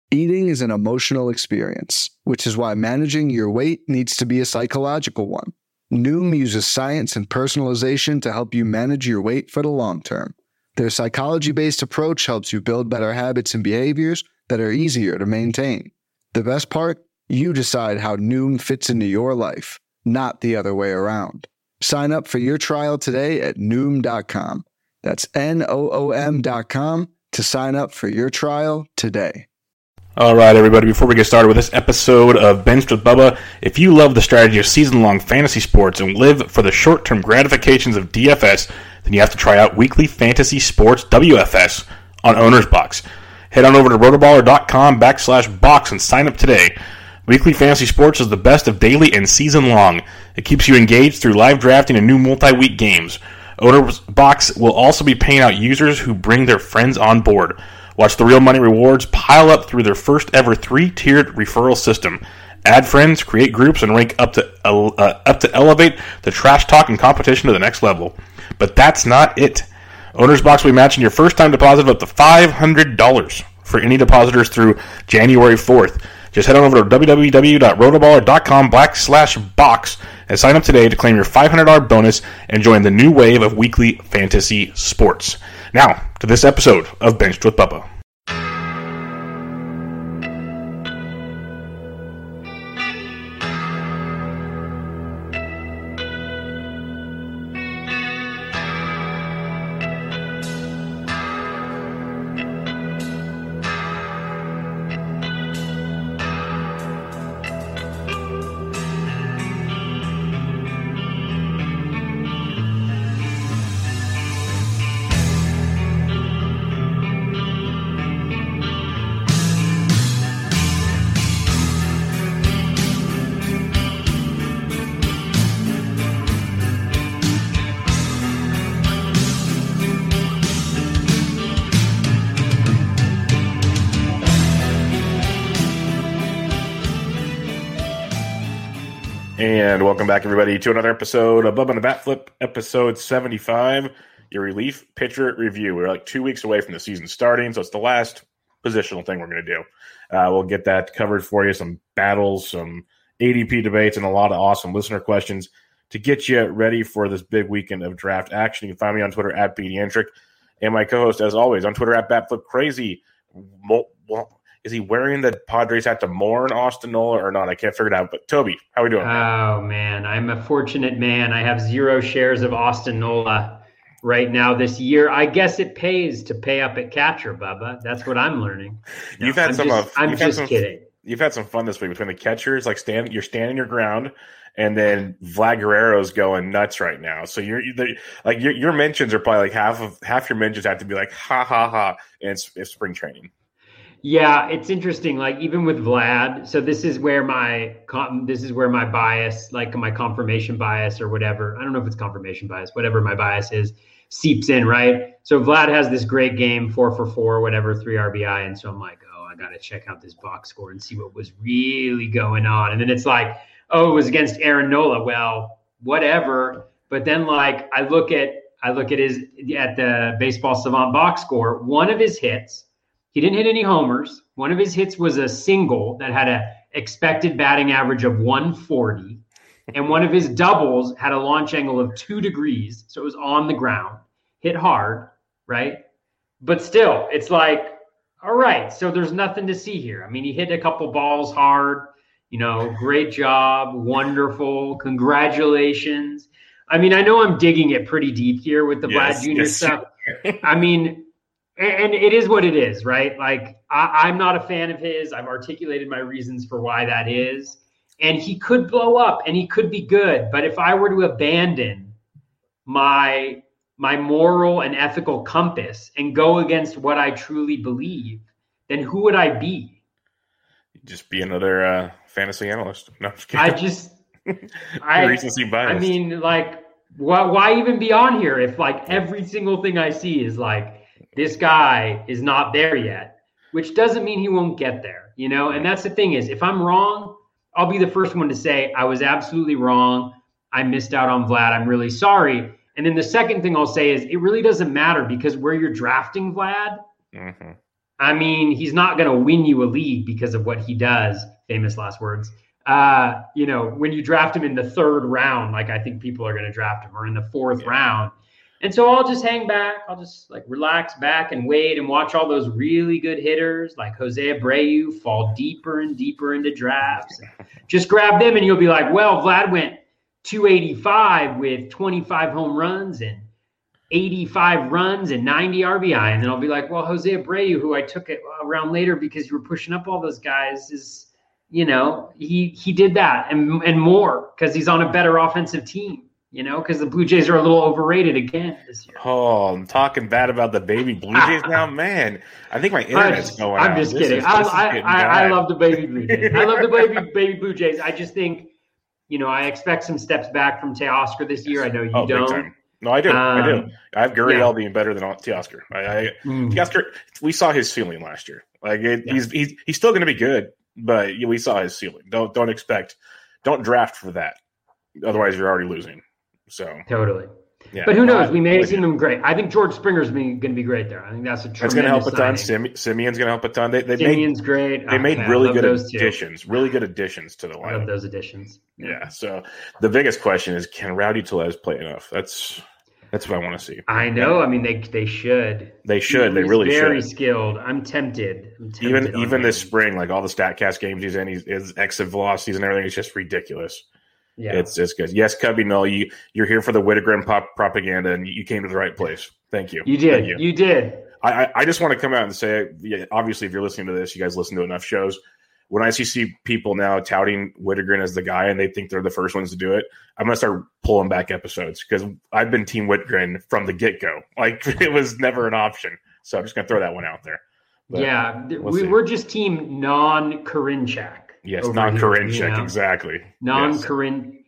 Eating is an emotional experience, which is why managing your weight needs to be a psychological one. Noom uses science and personalization to help you manage your weight for the long term. Their psychology-based approach helps you build better habits and behaviors that are easier to maintain. The best part? You decide how Noom fits into your life, not the other way around. Sign up for your trial today at Noom.com. That's Noom.com to sign up for your trial today. All right, everybody, before we get started with this episode of Benched with Bubba, if you love the strategy of season-long fantasy sports and live for the short-term gratifications of DFS, then you have to try out Weekly Fantasy Sports WFS on Owner's Box. Head on over to rotoballer.com/box and sign up today. Weekly Fantasy Sports is the best of daily and season-long. It keeps you engaged through live drafting and new multi-week games. Owner's Box will also be paying out users who bring their friends on board. Watch the real money rewards pile up through their first ever 3-tiered referral system. Add friends, create groups, and rank up to elevate the trash talk and competition to the next level. But that's not it. Owner's Box will be matching your first-time deposit of up to $500 for any depositors through January 4th. Just head on over to www.rotoballer.com/box and sign up today to claim your $500 bonus and join the new wave of weekly fantasy sports. Now, to this episode of Benched with Bubba. And welcome back, everybody, to another episode of Bubba and the Bat Flip, episode 75, your relief pitcher review. We're like 2 weeks away from the season starting, so it's the last positional thing we're going to do. We'll get that covered for you, some battles, some ADP debates, and a lot of awesome listener questions to get you ready for this big weekend of draft action. You can find me on Twitter at BDentric, and my co-host, as always, on Twitter at BatFlipCrazy. Is he wearing the Padres hat to mourn Austin Nola or not? I can't figure it out. But Toby, how are we doing? Oh, man, I'm a fortunate man. I have 0 shares of Austin Nola right now this year. I guess it pays to pay up at catcher, Bubba. That's what I'm learning. No, I'm just kidding. You've had some fun this week between the catchers. Like you're standing your ground, and then Vlad Guerrero's going nuts right now. So your mentions are probably like half your mentions have to be like ha ha ha, and it's spring training. Yeah, it's interesting. Like even with Vlad, so this is where my bias, like my confirmation bias or whatever. I don't know if it's confirmation bias, whatever my bias is, seeps in, right? So Vlad has this great game, 4 for 4, whatever, 3 RBI, and so I'm like, oh, I got to check out this box score and see what was really going on. And then it's like, oh, it was against Aaron Nola. Well, whatever. But then like I look at the Baseball Savant box score. One of his hits. He didn't hit any homers. One of his hits was a single that had an expected batting average of 140. And one of his doubles had a launch angle of 2 degrees. So it was on the ground, hit hard, right? But still, it's like, all right, so there's nothing to see here. I mean, he hit a couple balls hard, great job, wonderful, congratulations. I mean, I know I'm digging it pretty deep here with the Vlad Jr. stuff. I mean, and it is what it is, right? Like, I'm not a fan of his. I've articulated my reasons for why that is. And he could blow up and he could be good. But if I were to abandon my moral and ethical compass and go against what I truly believe, then who would I be? Just be another fantasy analyst. No, I'm just kidding. Recency bias. I mean, like, why even be on here if like every single thing I see is like, this guy is not there yet, which doesn't mean he won't get there, And that's the thing is, if I'm wrong, I'll be the first one to say I was absolutely wrong. I missed out on Vlad. I'm really sorry. And then the second thing I'll say is it really doesn't matter because where you're drafting Vlad, I mean, he's not going to win you a league because of what he does. Famous last words. When you draft him in the 3rd round, like I think people are going to draft him, or in the 4th round. And so I'll just hang back. I'll just like relax back and wait and watch all those really good hitters like Jose Abreu fall deeper and deeper into drafts. Just grab them and you'll be like, well, Vlad went 285 with 25 home runs and 85 runs and 90 RBI. And then I'll be like, well, Jose Abreu, who I took it around later because you were pushing up all those guys, is, he did that and more because he's on a better offensive team. Because the Blue Jays are a little overrated again this year. Oh, I'm talking bad about the baby Blue Jays now, man. I think my internet's going out. I'm just kidding. I love the baby Blue Jays. I love the baby Blue Jays. I just think, I expect some steps back from Teoscar this year. I know you don't. Big time. No, I do. I do. I have Gurriel being better than Teoscar. Teoscar, we saw his ceiling last year. Like he's still going to be good, but we saw his ceiling. Don't draft for that. Otherwise, you're already losing. So totally, yeah. But who knows? We may see them great. I think George Springer's going to be great there. I think that's going to help a ton. Simeon's going to help a ton. Simeon's great. They made really good additions. Really good additions to the lineup. I love those additions. Yeah. So the biggest question is, can Rowdy Tellez play enough? That's what I want to see. I know. I mean, they should. They should. They really should. Very skilled. I'm tempted. Even this spring, like all the StatCast games he's in, his exit velocities and everything is just ridiculous. Yeah, it's good. Yes, Cubby Null, you're here for the Whittegren propaganda, and you came to the right place. Thank you. You did. You did. I just want to come out and say, obviously, if you're listening to this, you guys listen to enough shows. When I see people now touting Whittegren as the guy, and they think they're the first ones to do it, I'm going to start pulling back episodes because I've been Team Whittegren from the get-go. Like, it was never an option. So I'm just going to throw that one out there. But we're just Team non-Karinchak. Yes, non-Karinchak, exactly. Non-Karin,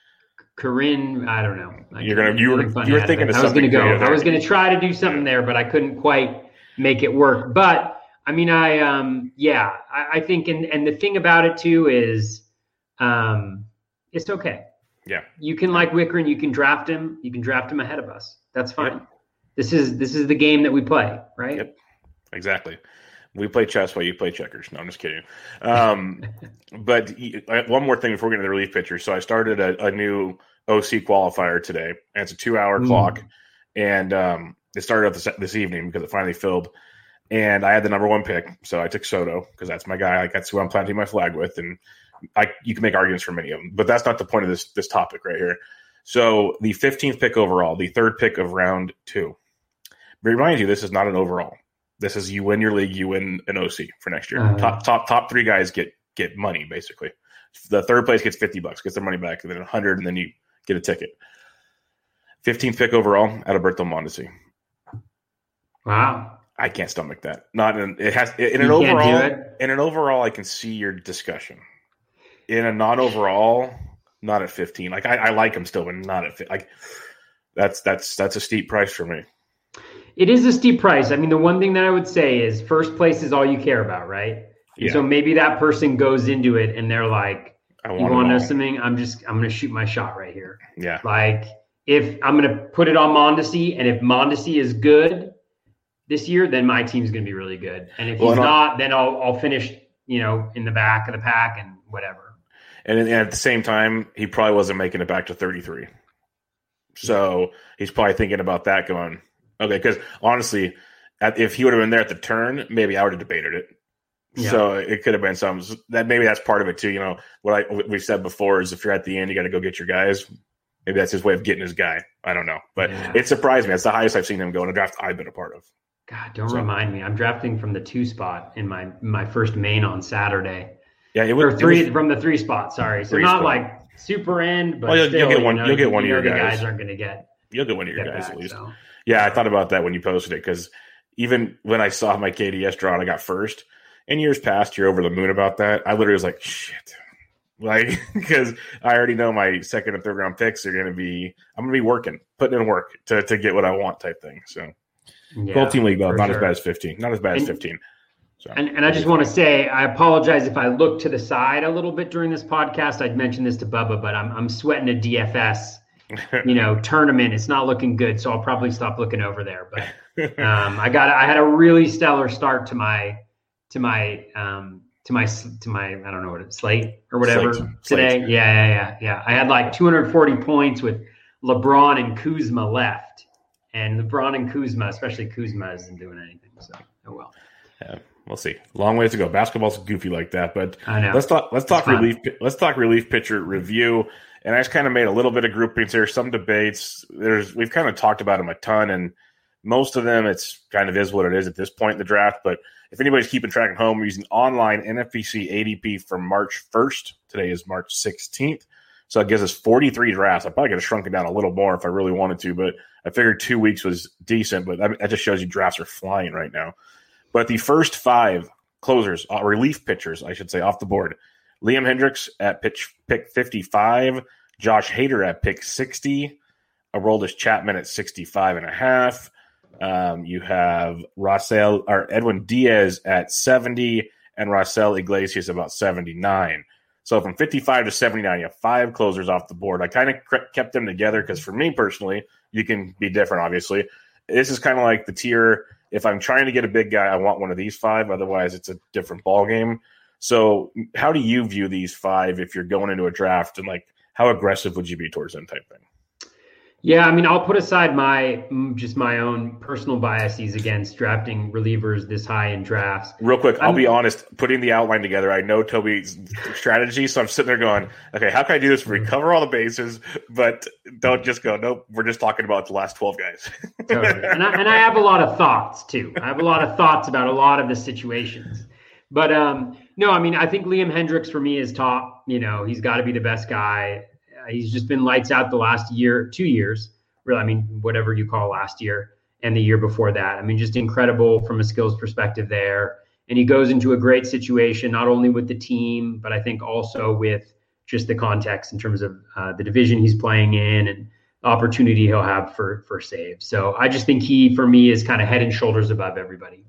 I don't know. You were thinking of something. I was going to try to do something there, but I couldn't quite make it work. But I mean, I think, and the thing about it too is, it's okay. Yeah, you can like Wickren, you can draft him. You can draft him ahead of us. That's fine. Yep. This is the game that we play, right? Yep, exactly. We play chess while you play checkers. No, I'm just kidding. But one more thing before we get into the relief pitcher. So I started a new OC qualifier today, and it's a 2-hour clock. And it started up this evening because it finally filled. And I had the number 1 pick, so I took Soto because that's my guy. That's who I'm planting my flag with. And you can make arguments for many of them, but that's not the point of this topic right here. So the 15th pick overall, the 3rd pick of round 2. Remind you, this is not an overall. This is you win your league, you win an OC for next year. Top 3 guys get money basically. The 3rd place gets $50, gets their money back, and then 100, and then you get a ticket. 15th pick overall, Adalberto Mondesi. Wow, I can't stomach that. Not in it has in an overall. In an overall, I can see your discussion. In a non-overall, not at 15. Like I like him still, but not at 15. Like that's a steep price for me. It is a steep price. I mean, the one thing that I would say is first place is all you care about, right? Yeah. So maybe that person goes into it and they're like, you want to know something? I'm going to shoot my shot right here. Yeah. Like if I'm going to put it on Mondesi, and if Mondesi is good this year, then my team's going to be really good. And if he's not, then I'll finish, in the back of the pack and whatever. And at the same time, he probably wasn't making it back to 33. So he's probably thinking about that going, okay, because honestly, if he would have been there at the turn, maybe I would have debated it. Yeah. So it could have been something that maybe that's part of it too. What we've said before is if you're at the end, you got to go get your guys. Maybe that's his way of getting his guy. I don't know, but It surprised me. It's the highest I've seen him go in a draft I've been a part of. God, don't remind me. I'm drafting from the 2 spot in my first main on Saturday. Yeah, from the 3 spot. Sorry, so not like super end, but you'll get one. You'll get one of your guys. The guys aren't going to get. You'll get one of your guys at least. So. Yeah, I thought about that when you posted it because even when I saw my KDS draw and I got first, in years past, you're over the moon about that. I literally was like, shit. Like, because I already know my 2nd and 3rd round picks are going to be, I'm going to be working, putting in work to get what I want type thing. So, full team league, though, not as bad as 15. Not as bad as 15. So, and I just want to say, I apologize if I look to the side a little bit during this podcast. I'd mentioned this to Bubba, but I'm sweating a DFS tournament, it's not looking good. So I'll probably stop looking over there. But I had a really stellar start to my I don't know what it's slate or whatever today. Slate. Yeah. I had like 240 points with LeBron and Kuzma left, and LeBron and Kuzma, especially Kuzma, isn't doing anything. So oh well. Yeah, we'll see. Long ways to go. Basketball's goofy like that, but I know. Let's talk relief. Let's talk relief pitcher review. And I just kind of made a little bit of groupings here. Some debates. We've kind of talked about them a ton, and most of them it's kind of is what it is at this point in the draft. But if anybody's keeping track at home, we're using online NFBC ADP from March 1st. Today is March 16th. So it gives us 43 drafts. I probably could have shrunk it down a little more if I really wanted to, but I figured 2 weeks was decent. But that just shows you drafts are flying right now. But the first 5 closers, relief pitchers, I should say, off the board. Liam Hendriks at pick 55. Josh Hader at pick 60. Aroldis Chapman at 65.5. You have Edwin Diaz at 70 and Raisel Iglesias about 79. So from 55 to 79, you have 5 closers off the board. I kind of kept them together because for me personally, you can be different, obviously. This is kind of like the tier. If I'm trying to get a big guy, I want one of these 5. Otherwise, it's a different ball game. So how do you view these 5 if you're going into a draft, and like how aggressive would you be towards them type thing? Yeah, I mean, I'll put aside my own personal biases against drafting relievers this high in drafts. Real quick, I'll be honest, putting the outline together, I know Toby's strategy, so I'm sitting there going, okay, how can I do this where we cover all the bases, but don't just go, nope, we're just talking about the last 12 guys. Totally. And I have a lot of thoughts, too. I have a lot of thoughts about a lot of the situations. But, no, I mean, I think Liam Hendriks for me is top. He's got to be the best guy. He's just been lights out the last 2 years, really. I mean, whatever you call last year and the year before that. I mean, just incredible from a skills perspective there. And he goes into a great situation, not only with the team, but I think also with just the context in terms of the division he's playing in and the opportunity he'll have for saves. So I just think he, for me, is kind of head and shoulders above everybody.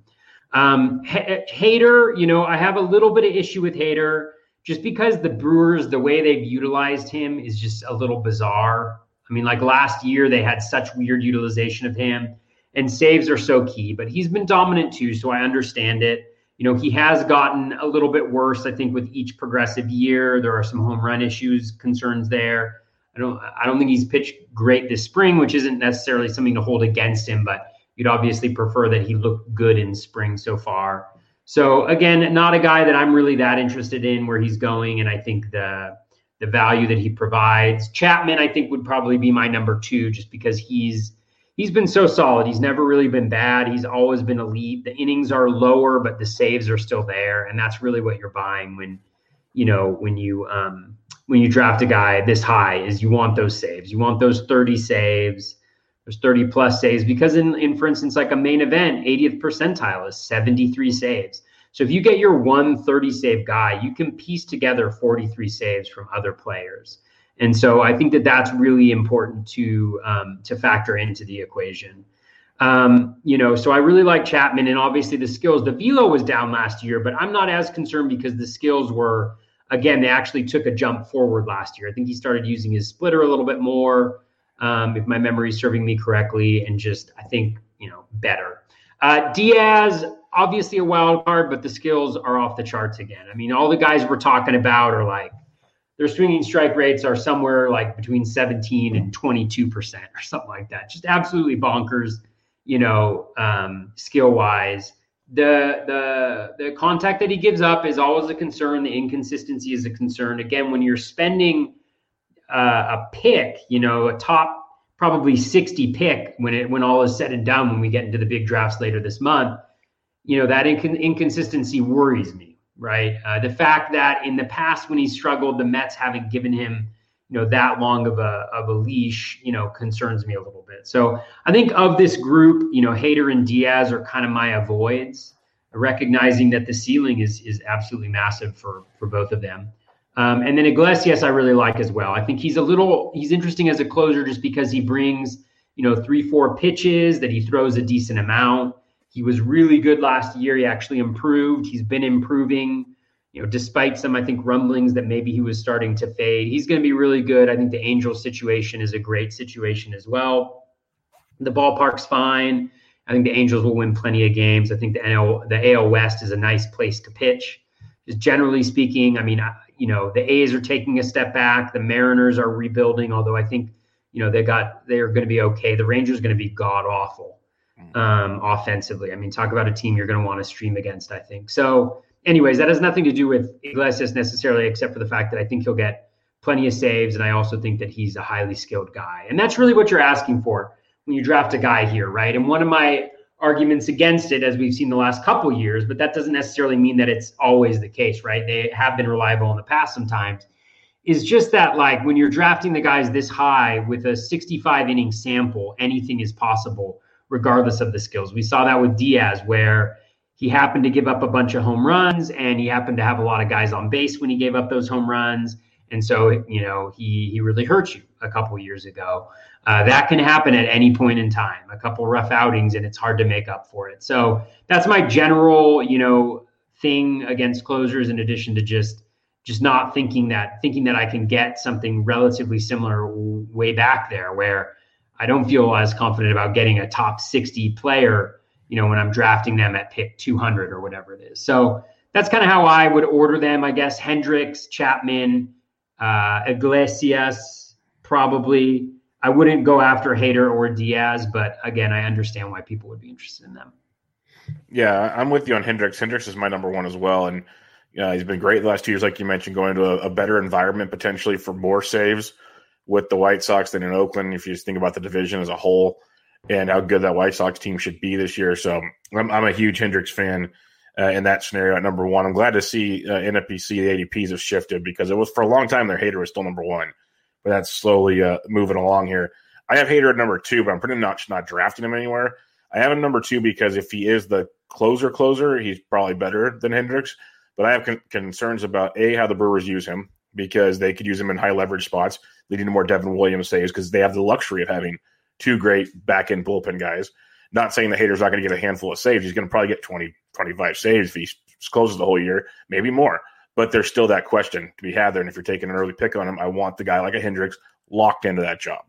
Hader, I have a little bit of issue with Hader. Just because the Brewers, the way they've utilized him is just a little bizarre. I mean, like last year, they had such weird utilization of him, and saves are so key. But he's been dominant too, so I understand it. He has gotten a little bit worse, I think, with each progressive year. There are some home run concerns there. I don't think he's pitched great this spring, which isn't necessarily something to hold against him, but you'd obviously prefer that he looked good in spring so far. So again, not a guy that I'm really that interested in where he's going, and I think the value that he provides. Chapman, I think, would probably be my number 2, just because he's been so solid. He's never really been bad. He's always been elite. The innings are lower, but the saves are still there, and that's really what you're buying when you draft a guy this high. Is you want those saves. You want those 30 saves. There's 30 plus saves because in for instance, like a main event, 80th percentile is 73 saves. So if you get your 130 save guy, you can piece together 43 saves from other players. And so I think that that's really important to factor into the equation. So I really like Chapman, and obviously the skills. The velo was down last year, but I'm not as concerned because the skills were, again, they actually took a jump forward last year. I think he started using his splitter a little bit more. If my memory is serving me correctly, and just, I think, better. Diaz, obviously a wild card, but the skills are off the charts again. I mean, all the guys we're talking about are like, their swinging strike rates are somewhere like between 17 and 22% or something like that. Just absolutely bonkers, skill wise. The contact that he gives up is always a concern. The inconsistency is a concern. Again, when you're spending a pick, a top probably 60 pick when all is said and done, when we get into the big drafts later this month, that inconsistency worries me, right? The fact that in the past when he struggled, the Mets haven't given him, that long of a leash, concerns me a little bit. So I think of this group, Hader and Diaz are kind of my avoids, recognizing that the ceiling is absolutely massive for both of them. And then Iglesias, I really like as well. I think he's interesting as a closer just because he brings, 3-4 pitches that he throws a decent amount. He was really good last year. He actually improved. He's been improving, despite some, I think, rumblings that maybe he was starting to fade, he's going to be really good. I think the Angels situation is a great situation as well. The ballpark's fine. I think the Angels will win plenty of games. I think the AL West is a nice place to pitch. Just generally speaking, I mean, the A's are taking a step back. The Mariners are rebuilding, although I think, they're going to be okay. The Rangers are going to be god awful offensively. I mean, talk about a team you're going to want to stream against, I think. So anyways, that has nothing to do with Iglesias necessarily, except for the fact that I think he'll get plenty of saves. And I also think that he's a highly skilled guy. And that's really what you're asking for when you draft a guy here, right? And one of my arguments against it, as we've seen the last couple of years, but that doesn't necessarily mean that it's always the case, right? They have been reliable in the past sometimes, is just that, like, when you're drafting the guys this high with a 65 inning sample, anything is possible regardless of the skills. We saw that with Diaz, where he happened to give up a bunch of home runs and he happened to have a lot of guys on base when he gave up those home runs. And so, he really hurt you a couple of years ago. That can happen at any point in time, a couple rough outings, and it's hard to make up for it. So that's my general, thing against closers, in addition to just not thinking that I can get something relatively similar way back there, where I don't feel as confident about getting a top 60 player, when I'm drafting them at pick 200 or whatever it is. So that's kind of how I would order them, I guess. Hendricks, Chapman, Iglesias, probably. I wouldn't go after Hader or Diaz, but again, I understand why people would be interested in them. Yeah, I'm with you on Hendricks. Hendricks is my number one as well, and he's been great the last 2 years, like you mentioned, going to a better environment potentially for more saves with the White Sox than in Oakland, if you just think about the division as a whole and how good that White Sox team should be this year. So I'm a huge Hendricks fan in that scenario at number one. I'm glad to see NFBC, the ADPs have shifted, because it was for a long time their Hader was still number one, but that's slowly moving along here. I have Hader at number two, but I'm pretty much not drafting him anywhere. I have him number two because if he is the closer, he's probably better than Hendricks. But I have concerns about, how the Brewers use him, because they could use him in high leverage spots, leading to more Devin Williams saves, because they have the luxury of having two great back-end bullpen guys. Not saying the Hader's not going to get a handful of saves. He's going to probably get 20, 25 saves if he closes the whole year, maybe more. But there's still that question to be had there. And if you're taking an early pick on him, I want the guy like a Hendricks locked into that job.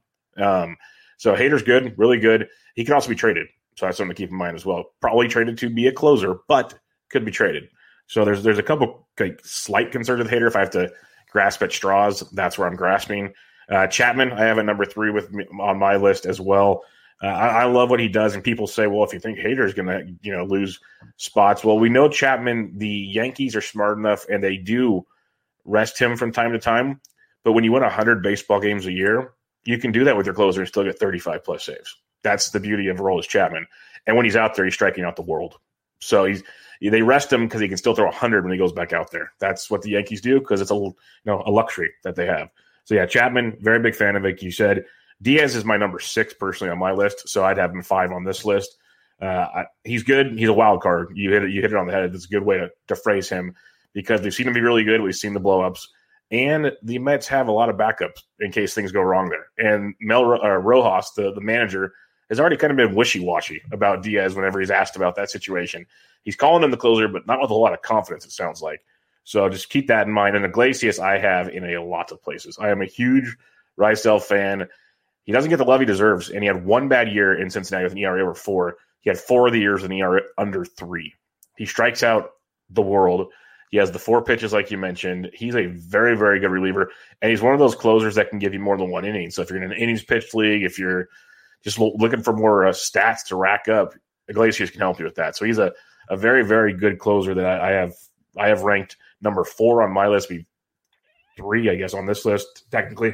So Hader's good, really good. He can also be traded. So that's something to keep in mind as well. Probably traded to be a closer, but could be traded. So there's a couple slight concerns with Hader. If I have to grasp at straws, that's where I'm grasping. Chapman, I have at number three on my list as well. I love what he does, and people say, well, if you think Hader is going to lose spots, well, we know Chapman, the Yankees are smart enough, and they do rest him from time to time. But when you win 100 baseball games a year, you can do that with your closer and still get 35-plus saves. That's the beauty of Aroldis Chapman. And when he's out there, he's striking out the world. So they rest him because he can still throw 100 when he goes back out there. That's what the Yankees do, because it's a luxury that they have. So, yeah, Chapman, very big fan of it. You said Diaz is my number 6 personally on my list, so I'd have him 5 on this list. He's good. He's a wild card. You hit it on the head. That's a good way to phrase him, because we've seen him be really good. We've seen the blow-ups. And the Mets have a lot of backups in case things go wrong there. And Rojas, the manager, has already kind of been wishy-washy about Diaz whenever he's asked about that situation. He's calling him the closer, but not with a lot of confidence, it sounds like. So just keep that in mind. And Iglesias I have in a lot of places. I am a huge Raisel fan. He doesn't get the love he deserves, and he had one bad year in Cincinnati with an ERA over 4. He had 4 of the years with an ERA under 3. He strikes out the world. He has the 4 pitches, like you mentioned. He's a very, very good reliever, and he's one of those closers that can give you more than one inning. So if you're in an innings pitched league, if you're just looking for more stats to rack up, Iglesias can help you with that. So he's a very, very good closer that I have ranked number 4 on my list. 3, I guess, on this list, technically.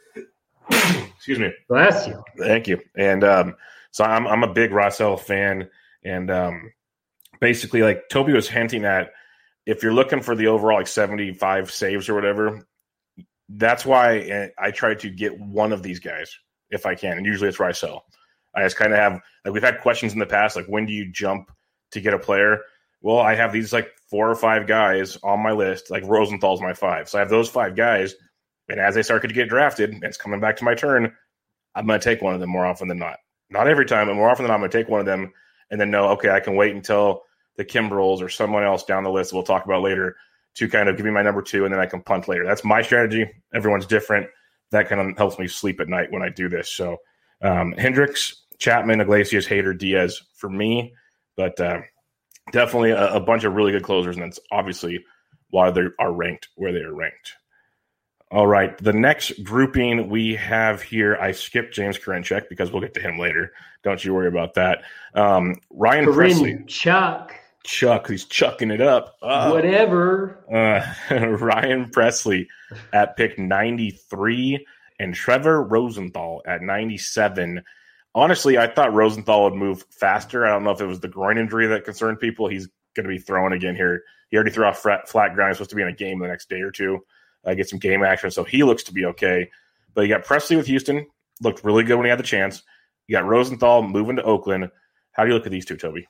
Excuse me. Bless you. Thank you. And so I'm a big Raisel fan. And basically, like Toby was hinting at, if you're looking for the overall 75 saves or whatever, that's why I try to get one of these guys if I can. And usually it's Raisel. I just kind of have, we've had questions in the past, like, when do you jump to get a player? Well, I have these 4 or 5 guys on my list, like Rosenthal's my 5. So I have those 5 guys. And as they start to get drafted, and it's coming back to my turn, I'm going to take one of them more often than not. Not every time, but more often than not, I'm going to take one of them and then know, okay, I can wait until the Kimbrels or someone else down the list we'll talk about later to kind of give me my number 2, and then I can punt later. That's my strategy. Everyone's different. That kind of helps me sleep at night when I do this. So Hendricks, Chapman, Iglesias, Hader, Diaz for me, but definitely a bunch of really good closers, and that's obviously why they are ranked where they are ranked. All right, the next grouping we have here, I skipped James Karinchak because we'll get to him later. Don't you worry about that. Ryan Pressly. Chuck, he's chucking it up. Whatever. Ryan Pressly at pick 93 and Trevor Rosenthal at 97. Honestly, I thought Rosenthal would move faster. I don't know if it was the groin injury that concerned people. He's going to be throwing again here. He already threw off flat ground. He's supposed to be in a game the next day or two, get some game action. So he looks to be okay. But you got Pressly with Houston. Looked really good when he had the chance. You got Rosenthal moving to Oakland. How do you look at these two, Toby?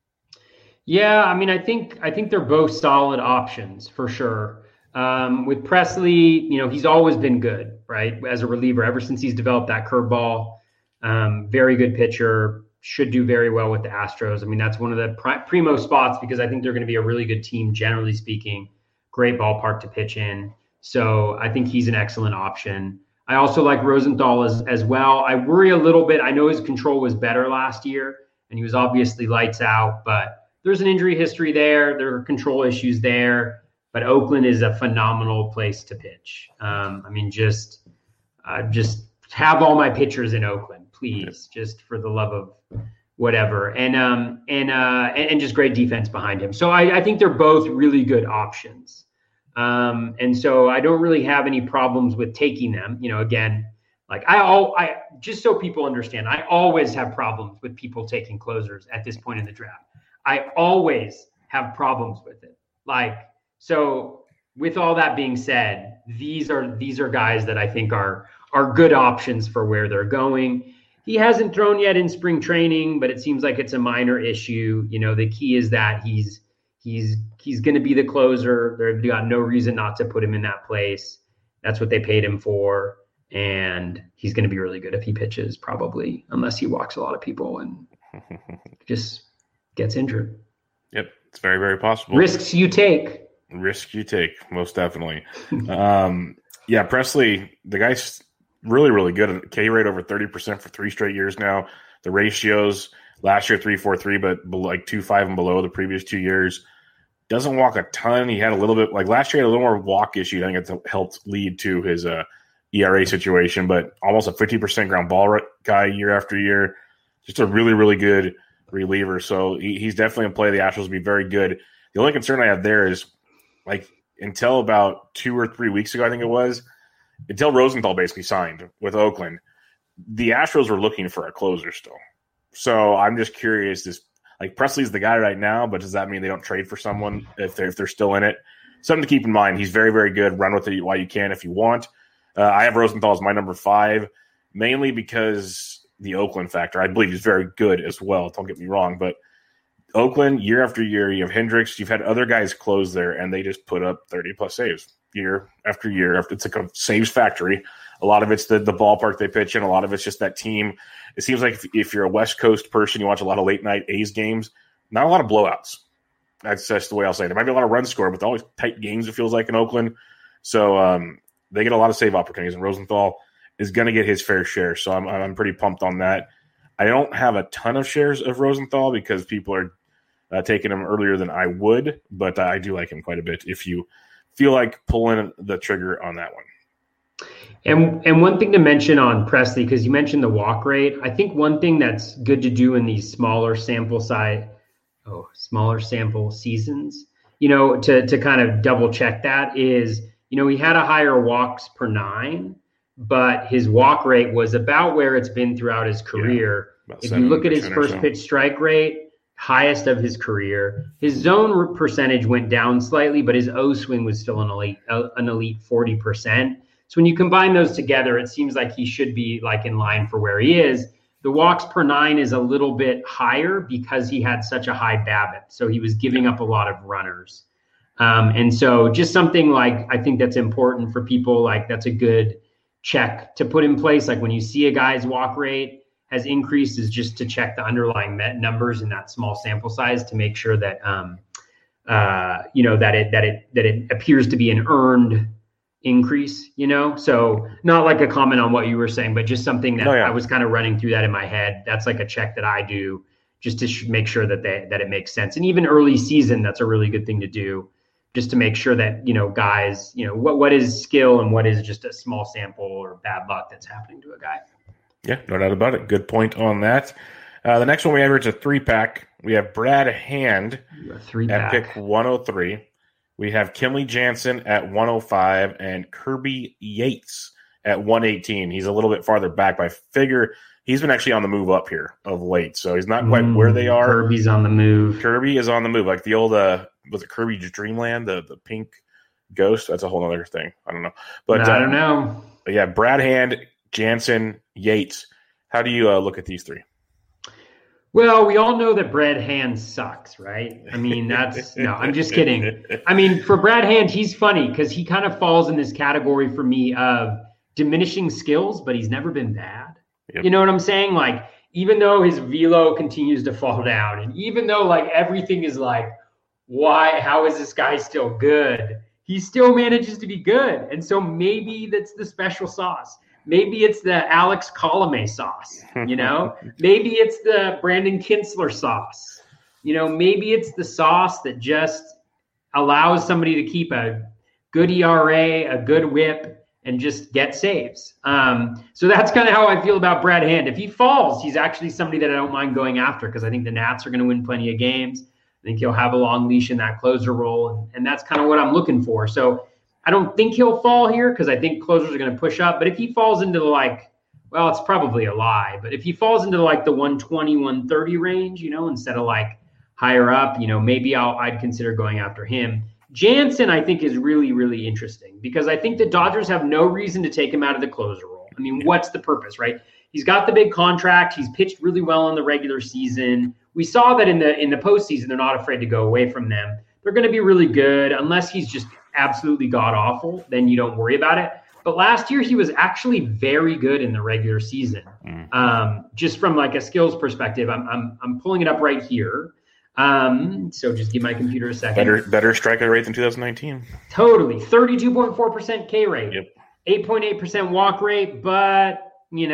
Yeah, I mean, I think they're both solid options for sure. With Pressly, he's always been good, right? As a reliever, ever since he's developed that curveball. Very good pitcher, should do very well with the Astros. I mean, that's one of the primo spots because I think they're going to be a really good team, generally speaking. Great ballpark to pitch in. So I think he's an excellent option. I also like Rosenthal as well. I worry a little bit. I know his control was better last year, and he was obviously lights out, but there's an injury history there. There are control issues there, but Oakland is a phenomenal place to pitch. I mean, just have all my pitchers in Oakland, please, just for the love of whatever. And just great defense behind him. So I think they're both really good options. And so I don't really have any problems with taking them. Again, like I just so people understand, I always have problems with people taking closers at this point in the draft. I always have problems with it. So with all that being said, these are guys that I think are good options for where they're going. He hasn't thrown yet in spring training, but it seems like it's a minor issue. The key is that he's going to be the closer. They've got no reason not to put him in that place. That's what they paid him for. And he's going to be really good if he pitches, probably, unless he walks a lot of people and just gets injured. Yep, it's very, very possible. Risks you take, most definitely. Yeah, Pressly, the guy's really, really good. K rate over 30% for 3 straight years now. The ratios last year 3.43, but like 2.5 and below the previous 2 years. Doesn't walk a ton. He had a little bit, like last year, he had a little more walk issue. I think it's helped lead to his ERA situation, but almost a 50% ground ball guy year after year. Just a really, really good reliever. So he's definitely in play. The Astros will be very good. The only concern I have there is, like, until about 2 or 3 weeks ago, I think it was, until Rosenthal basically signed with Oakland, the Astros were looking for a closer still. So I'm just curious, like Pressly's the guy right now, but does that mean they don't trade for someone if they're still in it? Something to keep in mind. He's very, very good. Run with it while you can if you want. I have Rosenthal as my number 5, mainly because the Oakland factor. I believe he's very good as well. Don't get me wrong, but Oakland, year after year, you have Hendricks. You've had other guys close there, and they just put up 30-plus saves year after year. It's like a saves factory. A lot of it's the ballpark they pitch in. A lot of it's just that team. It seems like if you're a West Coast person, you watch a lot of late-night A's games, not a lot of blowouts. That's just the way I'll say it. There might be a lot of runs scored, but they're always tight games, it feels like, in Oakland. So they get a lot of save opportunities, and Rosenthal is going to get his fair share. So I'm pretty pumped on that. I don't have a ton of shares of Rosenthal because people are taking him earlier than I would, but I do like him quite a bit if you feel like pulling the trigger on that one. And one thing to mention on Pressly, because you mentioned the walk rate, I think one thing that's good to do in these smaller sample seasons, to kind of double check that is, he had a higher walks per 9, but his walk rate was about where it's been throughout his career. Yeah, if you look at his first pitch strike rate, highest of his career, his zone percentage went down slightly, but his O swing was still an elite 40%. So when you combine those together, it seems like he should be like in line for where he is. The walks per 9 is a little bit higher because he had such a high BABIP. So he was giving up a lot of runners. And so just something like, I think that's important for people. Like that's a good check to put in place. Like when you see a guy's walk rate has increased, is just to check the underlying numbers in that small sample size to make sure that that it appears to be an earned increase, so not like a comment on what you were saying, but just something that I was kind of running through that in my head. That's like a check that I do just to make sure that it makes sense. And even early season, that's a really good thing to do, just to make sure that, guys, what is skill and what is just a small sample or bad luck that's happening to a guy. Yeah, no doubt about it. Good point on that. The next one we have here is a 3-pack. We have Brad Hand at pick 103. We have Kenley Jansen at 105 and Kirby Yates at 118. He's a little bit farther back, but I figure he's been actually on the move up here of late, so he's not quite where they are. Kirby's on the move. Kirby is on the move, like the old was it Kirby's Dreamland, the pink ghost? That's a whole other thing. I don't know, but I don't know. But yeah, Brad Hand, Jansen, Yates. How do you look at these three? Well, we all know that Brad Hand sucks, right? I mean, no, I'm just kidding. I mean, for Brad Hand, he's funny because he kind of falls in this category for me of diminishing skills, but he's never been bad. Yep. You know what I'm saying? Like, even though his velo continues to fall down, and even though like everything is like, how is this guy still good? He still manages to be good. And so maybe that's the special sauce. Maybe it's the Alex Colomé sauce, Maybe it's the Brandon Kinsler sauce. Maybe it's the sauce that just allows somebody to keep a good ERA, a good whip, and just get saves. So that's kind of how I feel about Brad Hand. If he falls, he's actually somebody that I don't mind going after because I think the Nats are going to win plenty of games. I think he'll have a long leash in that closer role, and that's kind of what I'm looking for. So I don't think he'll fall here because I think closers are going to push up. But if he falls into it's probably a lie. But if he falls into like the 120, 130 range, instead of like higher up, maybe I'd consider going after him. Jansen, I think, is really, really interesting because I think the Dodgers have no reason to take him out of the closer role. I mean, what's the purpose, right? He's got the big contract. He's pitched really well in the regular season. We saw that in the postseason, they're not afraid to go away from them. They're going to be really good unless he's just absolutely god awful. Then you don't worry about it. But last year he was actually very good in the regular season. Just from like a skills perspective, I'm pulling it up right here. So just give my computer a second. Better strikeout rate than 2019. Totally, 32.4% K rate. Yep. 8.8% walk rate, but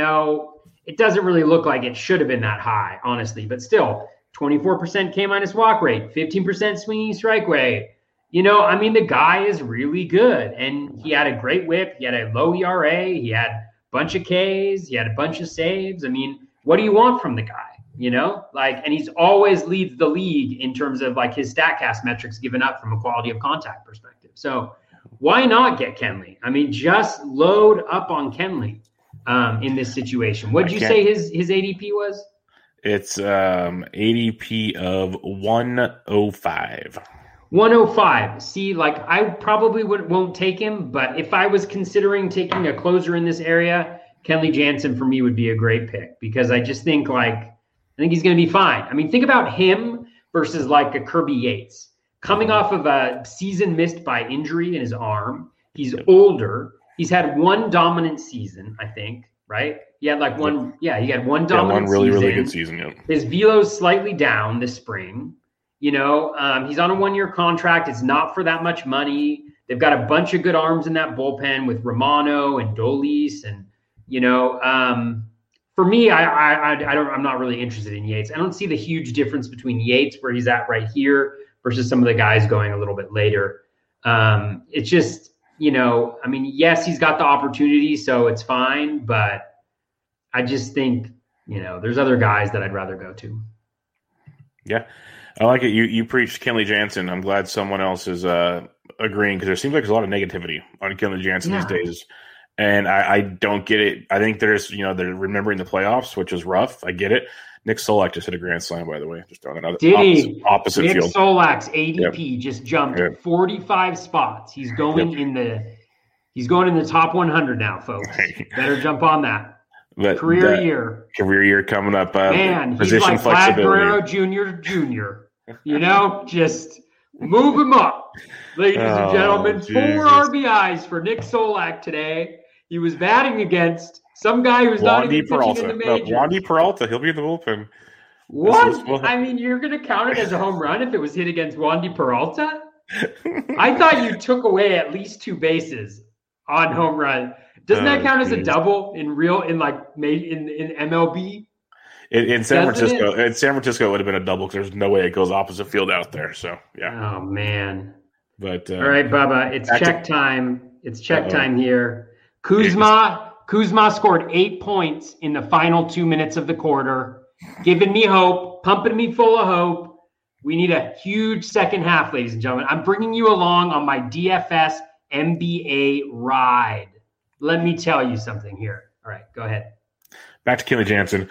it doesn't really look like it should have been that high, honestly. But still, 24% K minus walk rate, 15% swinging strike rate. The guy is really good. And he had a great whip. He had a low ERA. He had a bunch of Ks. He had a bunch of saves. I mean, what do you want from the guy? And he's always leads the league in terms of like his StatCast metrics given up from a quality of contact perspective. So why not get Kenley? I mean, just load up on Kenley in this situation. What did you say his ADP was? It's ADP of 105. 105. See, like I probably won't take him, but if I was considering taking a closer in this area, Kenley Jansen for me would be a great pick because I just think I think he's going to be fine. I mean, think about him versus like a Kirby Yates coming off of a season missed by injury in his arm. He's older. He's had one dominant season, I think, right? He had like one. Yeah, he had one dominant one really, season. really good season. Yeah. His velo's slightly down this spring. He's on a 1-year contract. It's not for that much money. They've got a bunch of good arms in that bullpen with Romano and Dolis, and for me, I'm not really interested in Yates. I don't see the huge difference between Yates where he's at right here versus some of the guys going a little bit later. It's just yes, he's got the opportunity, so it's fine. But I just think there's other guys that I'd rather go to. Yeah. I like it. You preached Kenley Jansen. I'm glad someone else is agreeing because there seems like there's a lot of negativity on Kenley Jansen these days. And I don't get it. I think there's, they're remembering the playoffs, which is rough. I get it. Nick Solak just hit a grand slam, by the way. Just throwing that out opposite Nick field. Nick Solak's ADP just jumped 45 spots. He's going in the top 100 now, folks. Better jump on that. But career year coming up. Man, position he's like Vlad Guerrero Jr. Just move him up. Ladies and gentlemen, Jesus. 4 RBIs for Nick Solak today. He was batting against some guy who's not even pitching in the majors. Wandy Peralta, he'll be in the bullpen. What? I mean, you're going to count it as a home run if it was hit against Wandy Peralta? I thought you took away at least 2 bases on home run. Doesn't that count as a double in MLB? In San Francisco, it would have been a double because there's no way it goes opposite field out there. So yeah. Oh man. But all right, Bubba, it's check time. It's check time here. Kuzma scored 8 points in the final 2 minutes of the quarter, giving me hope, pumping me full of hope. We need a huge second half, ladies and gentlemen. I'm bringing you along on my DFS NBA ride. Let me tell you something here. All right, go ahead. Back to Kenley Jansen.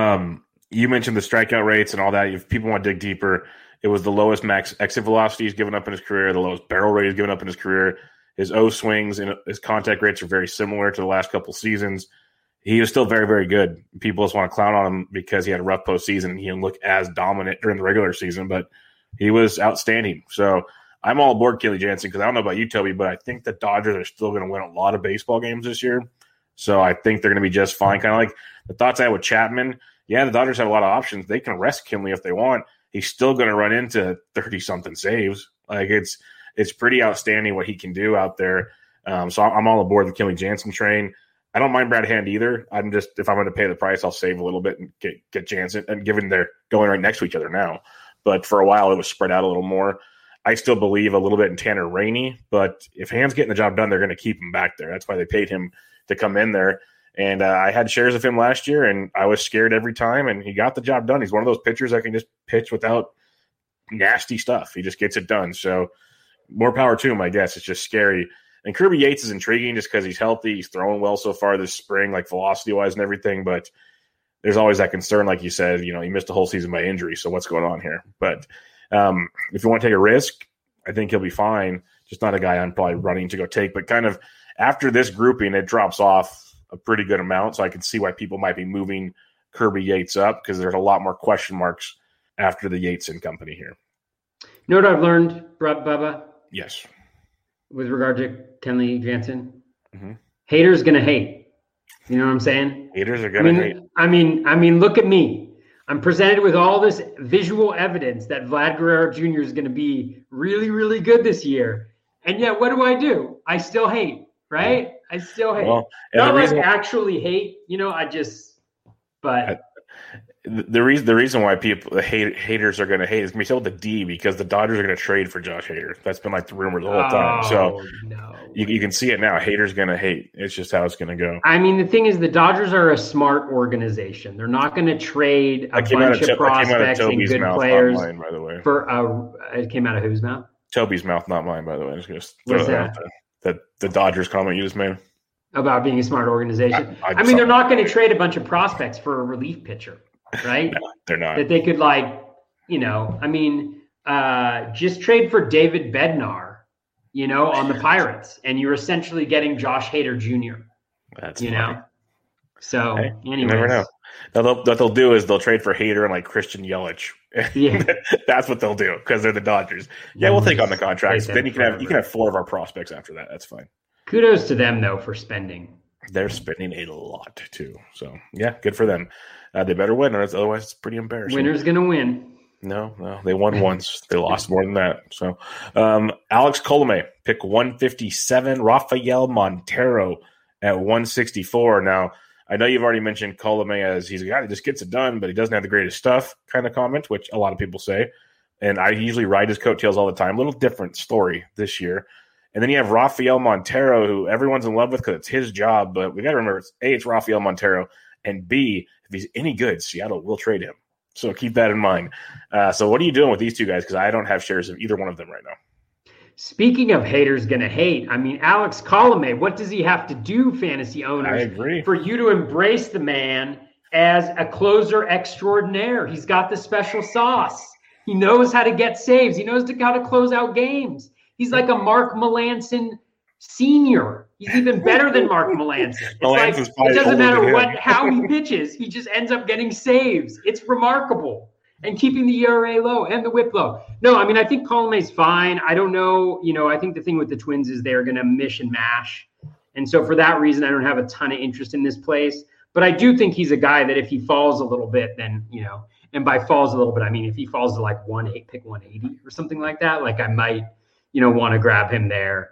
You mentioned the strikeout rates and all that. If people want to dig deeper, it was the lowest max exit velocity he's given up in his career, the lowest barrel rate he's given up in his career. His O swings and his contact rates are very similar to the last couple seasons. He was still very, very good. People just want to clown on him because he had a rough postseason and he didn't look as dominant during the regular season, but he was outstanding. So I'm all aboard Kenley Jansen because I don't know about you, Toby, but I think the Dodgers are still going to win a lot of baseball games this year. So I think they're going to be just fine. Kind of like the thoughts I had with Chapman. Yeah, the Dodgers have a lot of options. They can arrest Kenley if they want. He's still going to run into 30-something saves. Like it's pretty outstanding what he can do out there. So I'm all aboard the Kenley Jansen train. I don't mind Brad Hand either. I'm just, if I'm going to pay the price, I'll save a little bit and get Jansen. And given they're going right next to each other now, but for a while it was spread out a little more. I still believe a little bit in Tanner Rainey, but if Hand's getting the job done, they're going to keep him back there. That's why they paid him to come in there. And I had shares of him last year, and I was scared every time, and he got the job done. He's one of those pitchers that can just pitch without nasty stuff. He just gets it done. So more power to him, I guess. It's just scary. And Kirby Yates is intriguing just because he's healthy. He's throwing well so far this spring, like velocity-wise and everything. But there's always that concern, like you said, he missed a whole season by injury. So what's going on here? But if you want to take a risk, I think he'll be fine. Just not a guy I'm probably running to go take. But kind of after this grouping, it drops off a pretty good amount. So I can see why people might be moving Kirby Yates up because there's a lot more question marks after the Yates and company here. You know what I've learned, Bubba? Yes. With regard to Kenley Jansen? Mm-hmm. Haters going to hate. You know what I'm saying? Haters are going to hate. I mean, look at me. I'm presented with all this visual evidence that Vlad Guerrero Jr. is going to be really, really good this year. And yet, what do? I still hate, right? I still hate. Well, not like actually hate, but the reason why the haters are going to hate is going to be spelled with a D because the Dodgers are going to trade for Josh Hader. That's been like the rumor the whole time. So you can see it now. Haters going to hate. It's just how it's going to go. I mean, the thing is, the Dodgers are a smart organization. They're not going to trade a bunch of prospects and good players. Not mine, by the way. It came out of whose mouth? Toby's mouth, not mine, by the way. I'm just going to throw that out there. The Dodgers comment you just made. About being a smart organization. I mean, they're not going to trade a bunch of prospects for a relief pitcher, right? No, they're not. That they could just trade for David Bednar, on the Pirates, and you're essentially getting Josh Hader Jr. That's funny. So, hey, anyways. You never know. What they'll do is they'll trade for Hader and like Christian Yelich. Yeah, that's what they'll do because they're the Dodgers. Yeah, we'll take on the contracts. Then you can have 4 of our prospects after that. That's fine. Kudos to them though for spending. They're spending a lot too. So yeah, good for them. They better win, or otherwise it's pretty embarrassing. Winner's gonna win. No, they won once. They lost more than that. So, Alex Colomé, pick 157. Rafael Montero at 164. Now, I know you've already mentioned Colomé as he's a guy that just gets it done, but he doesn't have the greatest stuff kind of comment, which a lot of people say. And I usually ride his coattails all the time. A little different story this year. And then you have Rafael Montero, who everyone's in love with because it's his job. But we got to remember, it's Rafael Montero. And B, if he's any good, Seattle will trade him. So keep that in mind. So what are you doing with these two guys? Because I don't have shares of either one of them right now. Speaking of haters going to hate, I mean, Alex Colomé, what does he have to do, fantasy owners, I agree, for you to embrace the man as a closer extraordinaire? He's got the special sauce. He knows how to get saves. He knows how to close out games. He's like a Mark Melancon senior. He's even better than Mark Melancon. It doesn't matter how he pitches. He just ends up getting saves. It's remarkable. And keeping the ERA low and the whip low. No, I mean, I think Colomé's fine. I don't know. I think the thing with the Twins is they're going to mish and mash. And so for that reason, I don't have a ton of interest in this place. But I do think he's a guy that if he falls a little bit, then, And by falls a little bit, I mean, if he falls to like pick 180 or something like that, like I might, want to grab him there.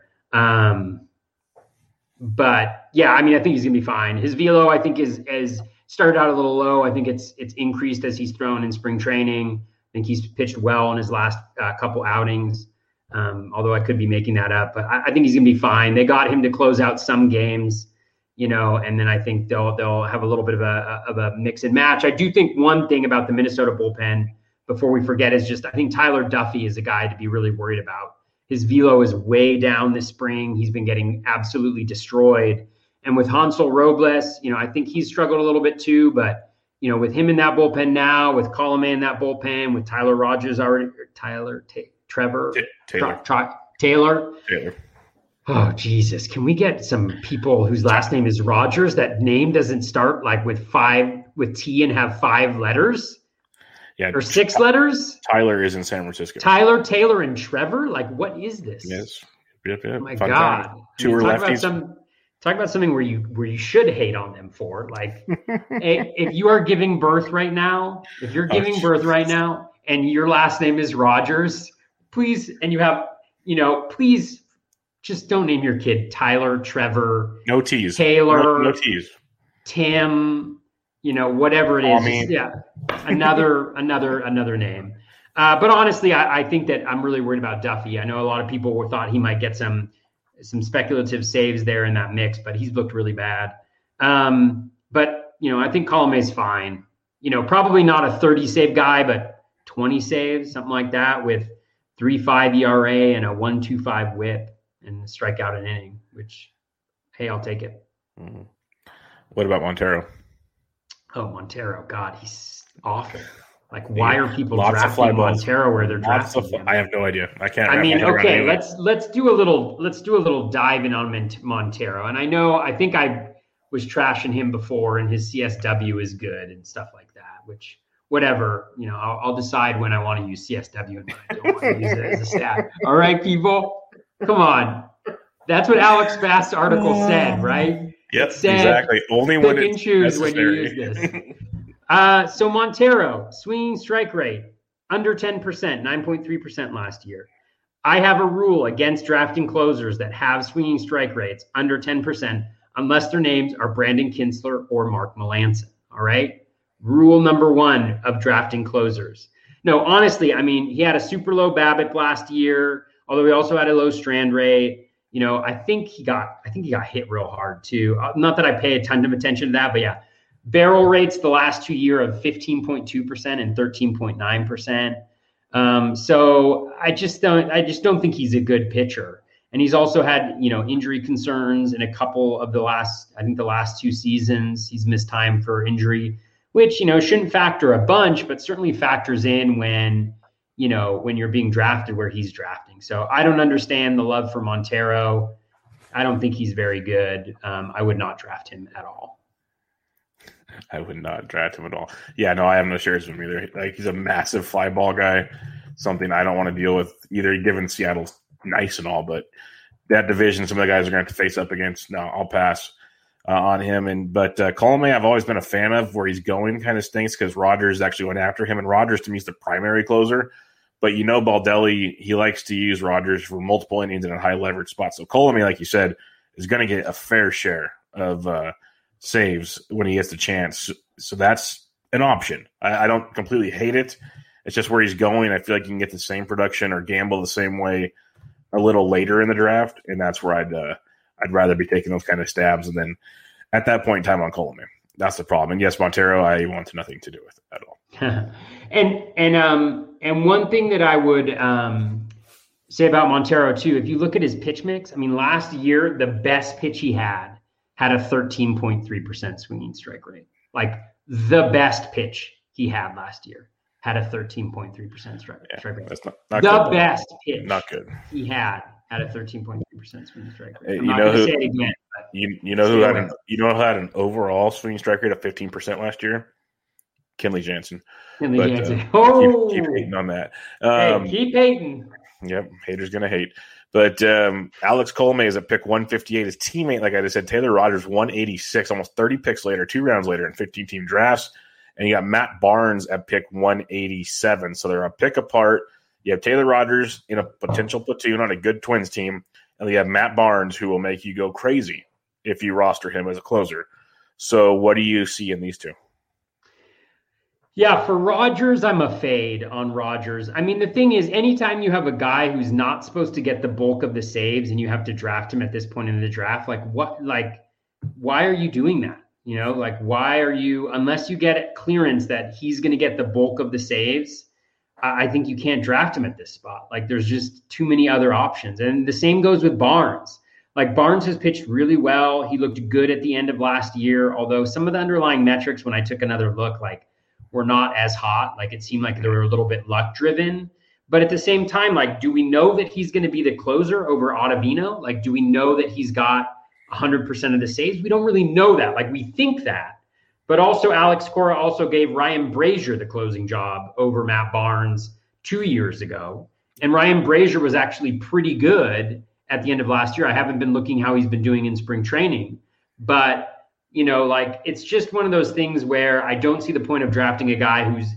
But yeah, I mean, I think he's gonna be fine. His velo, I think, is started out a little low. I think it's increased as he's thrown in spring training. I think he's pitched well in his last couple outings. Although I could be making that up, but I think he's gonna be fine. They got him to close out some games, and then I think they'll have a little bit of a mix and match. I do think one thing about the Minnesota bullpen, before we forget, is just I think Tyler Duffy is a guy to be really worried about. His velo is way down this spring. He's been getting absolutely destroyed. And with Hansel Robles, I think he's struggled a little bit too. But, with him in that bullpen now, with Colomé in that bullpen, with Tyler Rogers already, Taylor. Oh, Jesus. Can we get some people whose last name is Rogers? That name doesn't start like with T and have 5 letters? Yeah, or 6 letters. Tyler is in San Francisco. Tyler, Taylor, and Trevor. Like, what is this? Yes. Yep. Oh my God. Two are lefties. Talk about something where you should hate on them for. Like, if you are giving birth right now, and your last name is Rogers, please, and you have, please just don't name your kid Tyler, Trevor, no T's, Taylor, no T's, Tim. Whatever it is, yeah, another name. But honestly, I think that I'm really worried about Duffy. I know a lot of people thought he might get some speculative saves there in that mix, but he's looked really bad. But I think Colomé's fine. Probably not a 30 save guy, but 20 saves, something like that, with 3.5 ERA and a 1.25 WHIP and strike out an inning. Which, hey, I'll take it. Mm-hmm. What about Montero? Oh, Montero. God, he's awful. Like, why are people drafting Montero where they're drafting him? I have no idea. I can't. I mean, okay, let's do a little dive in on Montero. And I think I was trashing him before, and his CSW is good and stuff like that. Which, whatever, I'll decide when I want to use CSW and when I don't want to use it as a stat. All right, people, come on. That's what Alex Fast's article said, right? Yep, exactly. Only when it's choose necessary. When you use this. So Montero, swinging strike rate, under 10%, 9.3% last year. I have a rule against drafting closers that have swinging strike rates under 10% unless their names are Brandon Kintzler or Mark Melancon. All right? Rule number 1 of drafting closers. No, honestly, I mean, he had a super low BABIP last year, although he also had a low strand rate. I think he got hit real hard too. Not that I pay a ton of attention to that, but yeah, barrel rates the last 2 years of 15.2% and 13.9%. So I just don't think he's a good pitcher. And he's also had, injury concerns in a couple of the last 2 seasons. He's missed time for injury, which, shouldn't factor a bunch, but certainly factors in when you're being drafted where he's drafting. So I don't understand the love for Montero. I don't think he's very good. I would not draft him at all. I would not draft him at all. Yeah, no, I have no shares of him either. Like, he's a massive fly ball guy, something I don't want to deal with either, given Seattle's nice and all, but that division, some of the guys are going to have to face up against. No, I'll pass on him. But Colomé, I've always been a fan of. Where he's going kind of stinks because Rogers actually went after him, and Rogers to me is the primary closer. But Baldelli, he likes to use Rogers for multiple innings in a high leverage spot. So Colomé, like you said, is going to get a fair share of saves when he gets the chance. So that's an option. I don't completely hate it. It's just where he's going. I feel like you can get the same production or gamble the same way a little later in the draft, and that's where I'd rather be taking those kind of stabs. And then at that point in time on Colomé, that's the problem. And yes, Montero, I want nothing to do with at all. And one thing that I would say about Montero too, if you look at his pitch mix, I mean, last year the best pitch he had a 13.3% swinging strike rate. Like, the best pitch he had last year had a 13.3% strike rate. That's not the good, best pitch not good he had a 13.3% swinging strike rate. I'm not going to say it again. You know who had an overall swinging strike rate of 15% last year? Kenley Jansen. Keep hating on that. Keep hating. Yep, haters gonna hate. But Alex Colomé is at pick 158. His teammate, like I just said, Taylor Rogers, 186, almost 30 picks later, 2 rounds later in 15-team drafts. and you got Matt Barnes at pick 187. So they're a pick apart. You have Taylor Rogers in a potential platoon on a good Twins team, and you have Matt Barnes, who will make you go crazy if you roster him as a closer. So what do you see in these two? Yeah, for Rogers, I'm a fade on Rogers. I mean, the thing is, anytime you have a guy who's not supposed to get the bulk of the saves and you have to draft him at this point in the draft, why are you doing that? Why are you, unless you get clearance that he's going to get the bulk of the saves, I think you can't draft him at this spot. There's just too many other options. And the same goes with Barnes. Barnes has pitched really well. He looked good at the end of last year, although some of the underlying metrics, when I took another look, were not as hot. It seemed like they were a little bit luck driven. But at the same time, do we know that he's going to be the closer over Ottavino? Do we know that he's got 100% of the saves? We don't really know that. We think that. But also Alex Cora also gave Ryan Brazier the closing job over Matt Barnes 2 years ago. And Ryan Brazier was actually pretty good at the end of last year. I haven't been looking how he's been doing in spring training, but it's just one of those things where I don't see the point of drafting a guy who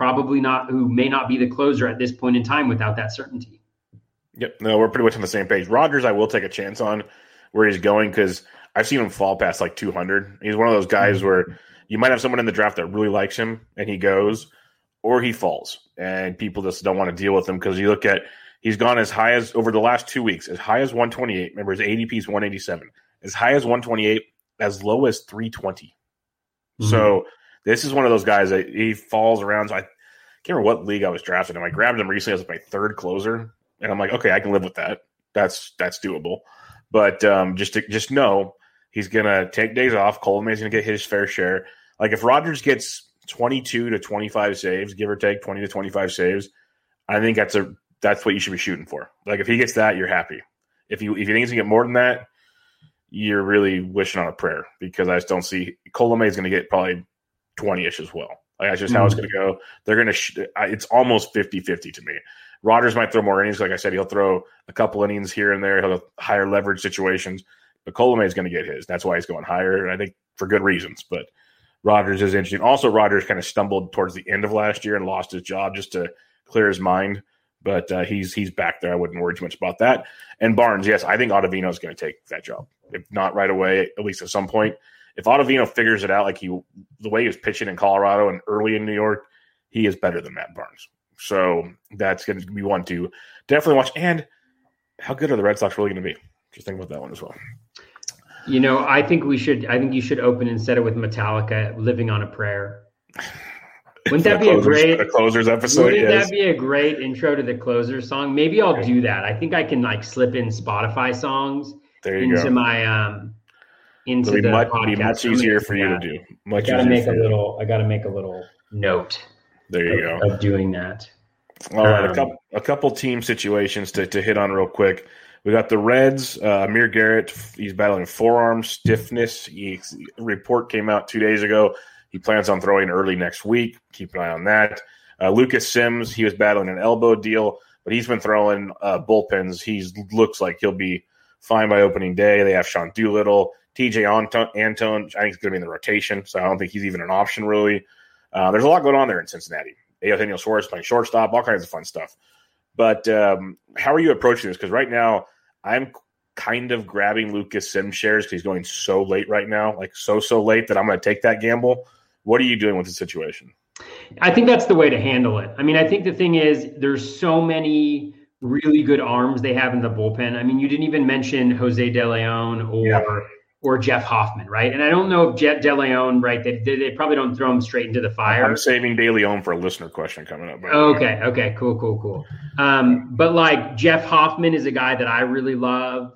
may not be the closer at this point in time without that certainty. Yep. No, we're pretty much on the same page. Rogers, I will take a chance on where he's going because I've seen him fall past 200. He's one of those guys where you might have someone in the draft that really likes him and he goes, or he falls and people just don't want to deal with him because you look at, he's gone as high as over the last 2 weeks, as high as 128. Remember, his ADP is 187. As high as 128, as low as 320. Mm-hmm. So this is one of those guys that he falls around. So I can't remember what league I was drafted in. I grabbed him recently as my third closer, and I'm like, okay, I can live with that. That's doable. But just know he's gonna take days off. Coleman's gonna get his fair share. If Rogers gets 22 to 25 saves, give or take 20 to 25 saves, I think that's what you should be shooting for. If he gets that, you're happy. If you think he's gonna get more than that, you're really wishing on a prayer because I just don't see Colomé is going to get probably 20-ish as well. That's just how it's going to go. They're going to it's almost 50-50 to me. Rogers might throw more innings. Like I said, he'll throw a couple innings here and there. He'll have higher leverage situations, but Colomé is going to get his. That's why he's going higher, and I think for good reasons. But Rogers is interesting. Also, Rogers kind of stumbled towards the end of last year and lost his job just to clear his mind. But he's back there. I wouldn't worry too much about that. And Barnes, yes, I think Ottavino is going to take that job. If not right away, at least at some point. If Ottavino figures it out, the way he was pitching in Colorado and early in New York, he is better than Matt Barnes. So that's going to be one to definitely watch. And how good are the Red Sox really going to be? Just think about that one as well. I think you should open instead of with Metallica, "Living on a Prayer." Wouldn't that be a closers episode? Wouldn't that be a great intro to the closer song? Maybe I'll do that. I think I can slip in Spotify songs into my into the podcast. It'll be much easier for you to do. I got to make a little note. There you go of doing that. All right, a couple team situations to hit on real quick. We got the Reds. Amir Garrett, he's battling forearm stiffness. A report came out 2 days ago. He plans on throwing early next week. Keep an eye on that. Lucas Sims, he was battling an elbow deal, but he's been throwing bullpens. He looks like he'll be fine by opening day. They have Sean Doolittle. TJ Antone, I think he's going to be in the rotation, so I don't think he's even an option really. There's a lot going on there in Cincinnati. Eugenio Suarez playing shortstop, all kinds of fun stuff. But how are you approaching this? Because right now I'm kind of grabbing Lucas Sims shares because he's going so late right now, so late that I'm going to take that gamble. What are you doing with the situation? I think that's the way to handle it. I mean, I think the thing is there's so many really good arms they have in the bullpen. I mean, you didn't even mention Jose De Leon or Jeff Hoffman, right? And I don't know if De Leon, right, they probably don't throw him straight into the fire. I'm saving De Leon for a listener question coming up. Okay, cool. But Jeff Hoffman is a guy that I really love.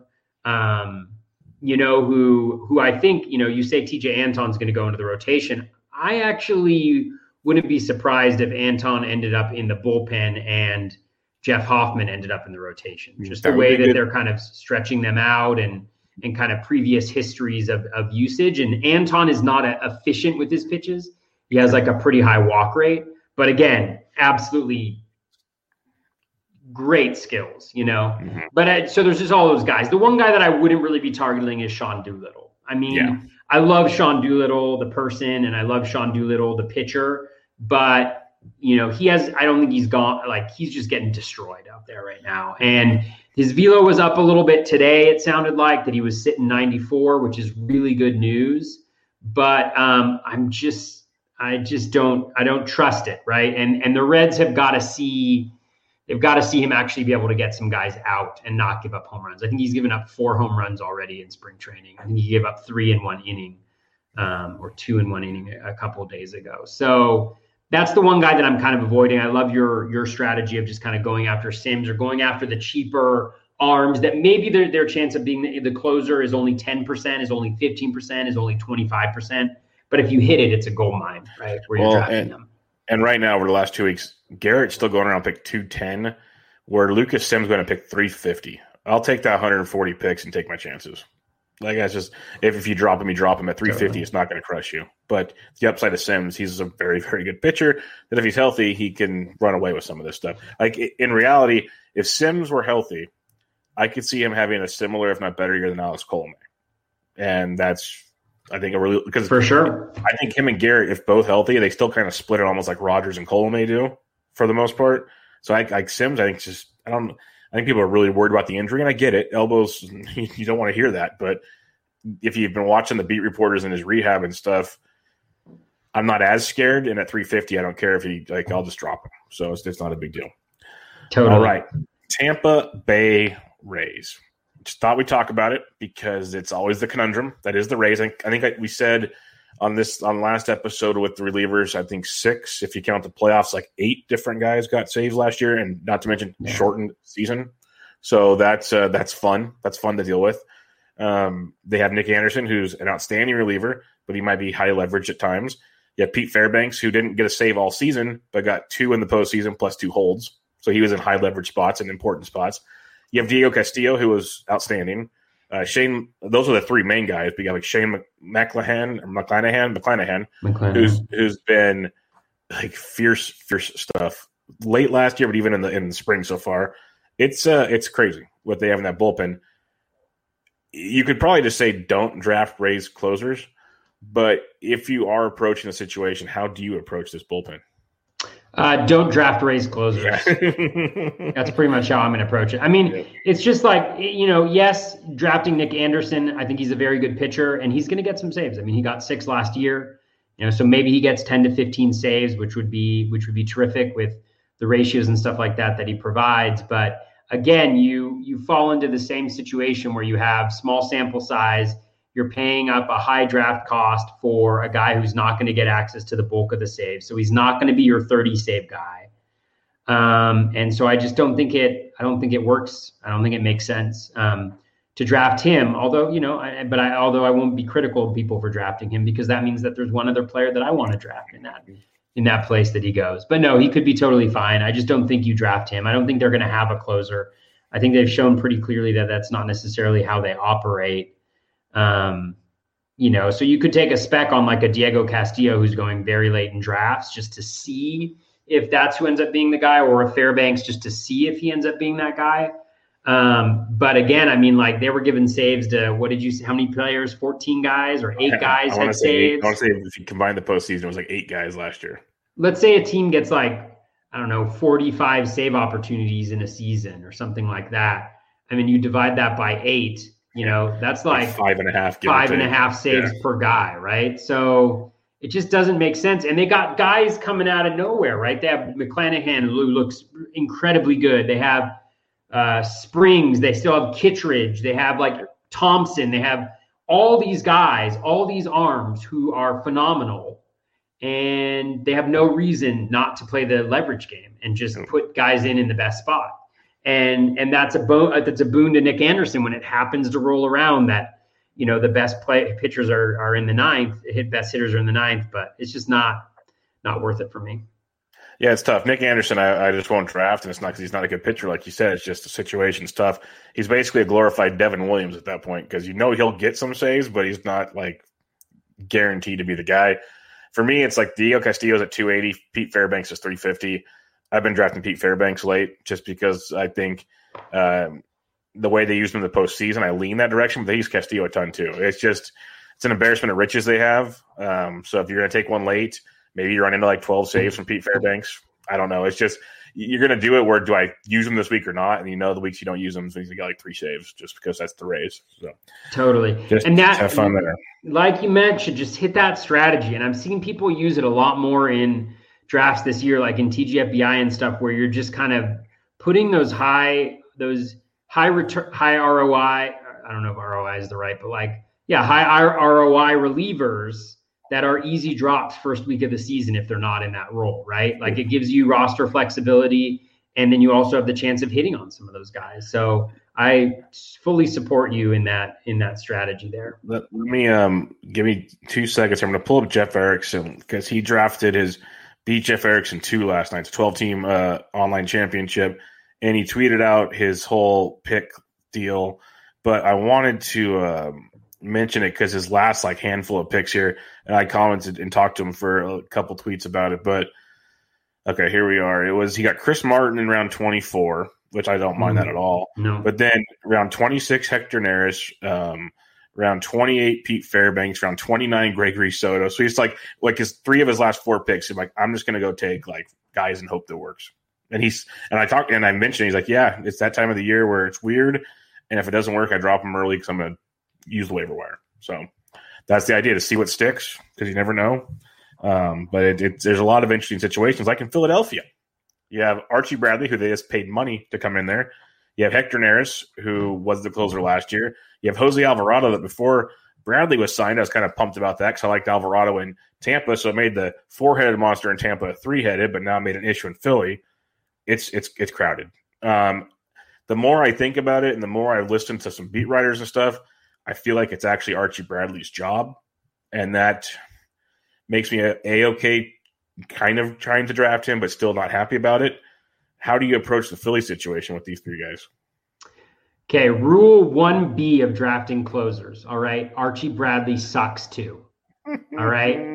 Who I think, you say TJ Anton's going to go into the rotation. I actually wouldn't be surprised if Anton ended up in the bullpen and Jeff Hoffman ended up in the rotation. Just the way that they're kind of stretching them out and kind of previous histories of usage. And Anton is not efficient with his pitches. He has a pretty high walk rate, but again, absolutely great skills, Mm-hmm. But so there's just all those guys. The one guy that I wouldn't really be targeting is Sean Doolittle. I mean, I love Sean Doolittle, the person, and I love Sean Doolittle, the pitcher, but I don't think he's gone. Like, he's just getting destroyed out there right now. And his velo was up a little bit today. It sounded like that he was sitting 94, which is really good news. But I don't trust it. Right. And the Reds have got to see him actually be able to get some guys out and not give up home runs. I think he's given up 4 home runs already in spring training. I think he gave up 3 in 1 inning, or 2 in 1 inning a couple of days ago. So that's the one guy that I'm kind of avoiding. I love your strategy of just kind of going after Sims or going after the cheaper arms that maybe their chance of being the closer is only 10%, is only 15%, is only 25%. But if you hit it, it's a gold mine, right? Where you're drafting them. And right now, over the last 2 weeks, Garrett's still going around pick 210, where Lucas Sims going to pick 350. I'll take that 140 picks and take my chances. Like, that's just, if you drop him, you drop him at 350. Totally. It's not going to crush you. But the upside of Sims, he's a very, very good pitcher. That if he's healthy, he can run away with some of this stuff. Like, in reality, if Sims were healthy, I could see him having a similar, if not better, year than Alex Colomé. And that's, I think, because for sure, I think him and Garrett, if both healthy, they still kind of split it almost like Rogers and Colomé do for the most part. So like Sims, I think I think people are really worried about the injury, and I get it. Elbows, you don't want to hear that. But if you've been watching the beat reporters and his rehab and stuff, I'm not as scared. And at 350, I don't care if I'll just drop him. So it's not a big deal. Totally. All right. Tampa Bay Rays. Just thought we'd talk about it because it's always the conundrum. That is the Rays. I think we said on last episode with the relievers, I think 6, if you count the playoffs, like 8 different guys got saves last year, and not to mention shortened season. So that's fun. That's fun to deal with. They have Nick Anderson, who's an outstanding reliever, but he might be high leverage at times. You have Pete Fairbanks, who didn't get a save all season, but got 2 in the postseason plus 2 holds. So he was in high leverage spots and important spots. You have Diego Castillo, who was outstanding. Shane, those are the 3 main guys. But you have like Shane McClanahan, who's been like fierce stuff late last year, but even in the spring so far. It's crazy what they have in that bullpen. You could probably just say don't draft Rays closers, but if you are approaching a situation, how do you approach this bullpen? Don't draft Rays closers. Yeah. That's pretty much how I'm going to approach it. I mean, It's just like, yes, drafting Nick Anderson, I think he's a very good pitcher, and he's going to get some saves. I mean, he got 6 last year, so maybe he gets 10 to 15 saves, which would be terrific with the ratios and stuff like that he provides. But again, you fall into the same situation where you have small sample size. You're paying up a high draft cost for a guy who's not going to get access to the bulk of the saves. So he's not going to be your 30 save guy. And so I just don't think it works. I don't think it makes sense to draft him. Although, although I won't be critical of people for drafting him, because that means that there's one other player that I want to draft in that place that he goes. But no, he could be totally fine. I just don't think you draft him. I don't think they're going to have a closer. I think they've shown pretty clearly that that's not necessarily how they operate. So you could take a spec on like a Diego Castillo who's going very late in drafts just to see if that's who ends up being the guy, or a Fairbanks just to see if he ends up being that guy. But again, I mean, like, they were giving saves to, how many players? 14 guys or 8 guys had saves? I want to say if you combine the postseason, it was like 8 guys last year. Let's say a team gets 45 save opportunities in a season or something like that. I mean, you divide that by 8, that's like 5.5 saves per guy, right? So it just doesn't make sense. And they got guys coming out of nowhere, right? They have McClanahan, who looks incredibly good. They have Springs. They still have Kittredge. They have Thompson. They have all these guys, all these arms who are phenomenal. And they have no reason not to play the leverage game and just put guys in the best spot. And that's a boon to Nick Anderson when it happens to roll around that, the best pitchers are in the 9th, best hitters are in the 9th, but it's just not worth it for me. Yeah, it's tough. Nick Anderson, I just won't draft, and it's not because he's not a good pitcher, like you said. It's just the situation's tough. He's basically a glorified Devin Williams at that point, because he'll get some saves, but he's not guaranteed to be the guy. For me, it's like Diego Castillo's at 280, Pete Fairbanks is 350. I've been drafting Pete Fairbanks late just because I think the way they used him in the postseason, I lean that direction, but they use Castillo a ton too. It's an embarrassment of riches they have. So if you're going to take one late, maybe you run into like 12 saves from Pete Fairbanks. I don't know. It's just you're going to do it where do I use them this week or not? And the weeks you don't use them, so you got like 3 saves just because that's the Rays. So totally. And that, have fun there. Like you mentioned, just hit that strategy. And I'm seeing people use it a lot more in drafts this year, like in TGFBI and stuff, where you're just kind of putting those high return, high ROI. I don't know if ROI is the right, but high ROI relievers that are easy drops first week of the season if they're not in that role, right? Like it gives you roster flexibility, and then you also have the chance of hitting on some of those guys. So I fully support you in that strategy there. Let me give me 2 seconds. I'm going to pull up Jeff Erickson because he beat Jeff Erickson 2 last night. It's a 12-team online championship, and he tweeted out his whole pick deal. But I wanted to mention it because his last handful of picks here, and I commented and talked to him for a couple tweets about it. But okay, here we are. He got Chris Martin in round 24, which I don't mind that at all. No. But then round 26, Hector Neris, round 28, Pete Fairbanks, round 29, Gregory Soto. So he's like his 3 of his last 4 picks. He's like, I'm just going to go take guys and hope that works. And I mentioned, he's like, yeah, it's that time of the year where it's weird. And if it doesn't work, I drop him early because I'm going to use the waiver wire. So that's the idea, to see what sticks, because you never know. But there's a lot of interesting situations, like in Philadelphia. You have Archie Bradley, who they just paid money to come in there. You have Hector Neris, who was the closer last year. You have Jose Alvarado, that before Bradley was signed, I was kind of pumped about that because I liked Alvarado in Tampa, so it made the 4-headed monster in Tampa a 3-headed, but now made an issue in Philly. It's crowded. The more I think about it and the more I listen to some beat writers and stuff, I feel like it's actually Archie Bradley's job, and that makes me A-okay kind of trying to draft him, but still not happy about it. How do you approach the Philly situation with these 3 guys? Okay, rule 1B of drafting closers. All right, Archie Bradley sucks too. All right.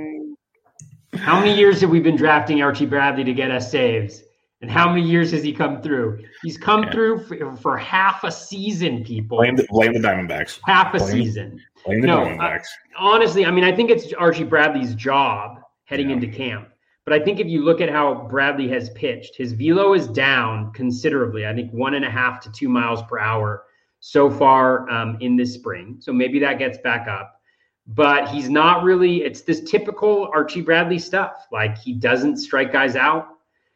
How many years have we been drafting Archie Bradley to get us saves? And how many years has he come through? He's come through for half a season, people. Blame the Diamondbacks. Half a season. Blame the Diamondbacks. Honestly, I think it's Archie Bradley's job heading into camp. But I think if you look at how Bradley has pitched, his velo is down considerably. I think 1.5 to 2 miles per hour so far in this spring. So maybe that gets back up. But he's not really – it's this typical Archie Bradley stuff. He doesn't strike guys out,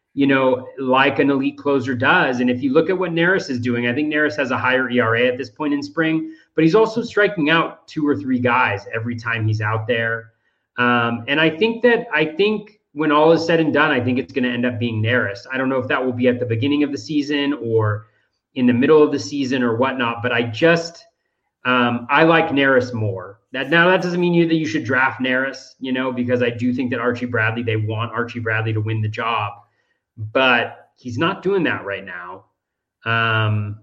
like an elite closer does. And if you look at what Neris is doing, I think Neris has a higher ERA at this point in spring, but he's also striking out 2 or 3 guys every time he's out there. And I think when all is said and done, I think it's going to end up being Neris. I don't know if that will be at the beginning of the season or in the middle of the season or whatnot, but I like Neris more. That doesn't mean that you should draft Neris, because I do think that they want Archie Bradley to win the job. But he's not doing that right now. And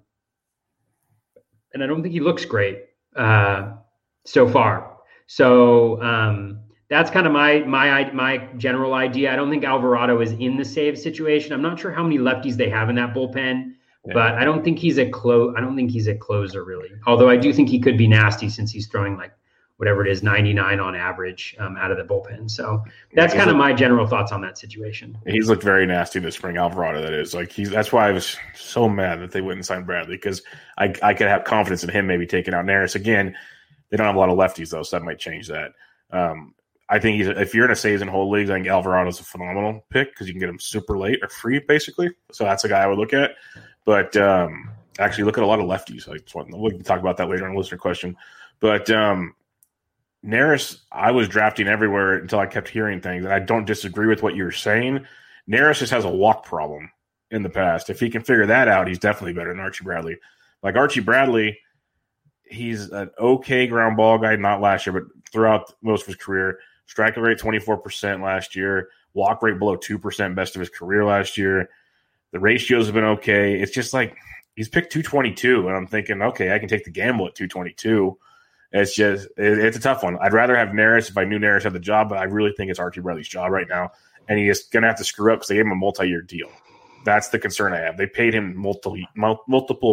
I don't think he looks great so far. So that's kind of my general idea. I don't think Alvarado is in the save situation. I'm not sure how many lefties they have in that bullpen, but I don't think he's a closer really. Although I do think he could be nasty since he's throwing whatever it is, 99 on average out of the bullpen. So that's kind of my general thoughts on that situation. He's looked very nasty this spring, Alvarado, that is. That's why I was so mad that they wouldn't sign Bradley, because I could have confidence in him maybe taking out Neris. Again, they don't have a lot of lefties, though, so that might change that. I think if you're in a saves and hold leagues, I think Alvarado's a phenomenal pick because you can get him super late or free, basically. So that's a guy I would look at. But actually look at a lot of lefties. We can talk about that later on a listener question. But Neris, I was drafting everywhere until I kept hearing things, and I don't disagree with what you're saying. Neris just has a walk problem in the past. If he can figure that out, he's definitely better than Archie Bradley. Archie Bradley, he's an okay ground ball guy, not last year, but throughout most of his career. Striking rate 24% last year, walk rate below 2%, best of his career last year. The ratios have been okay. It's just he's picked 222, and I'm thinking, okay, I can take the gamble at 222. It's a tough one. I'd rather have Neris if I knew Neris had the job, but I really think it's Archie Bradley's job right now, and he is going to have to screw up because they gave him a multi-year deal. That's the concern I have. They paid him multiple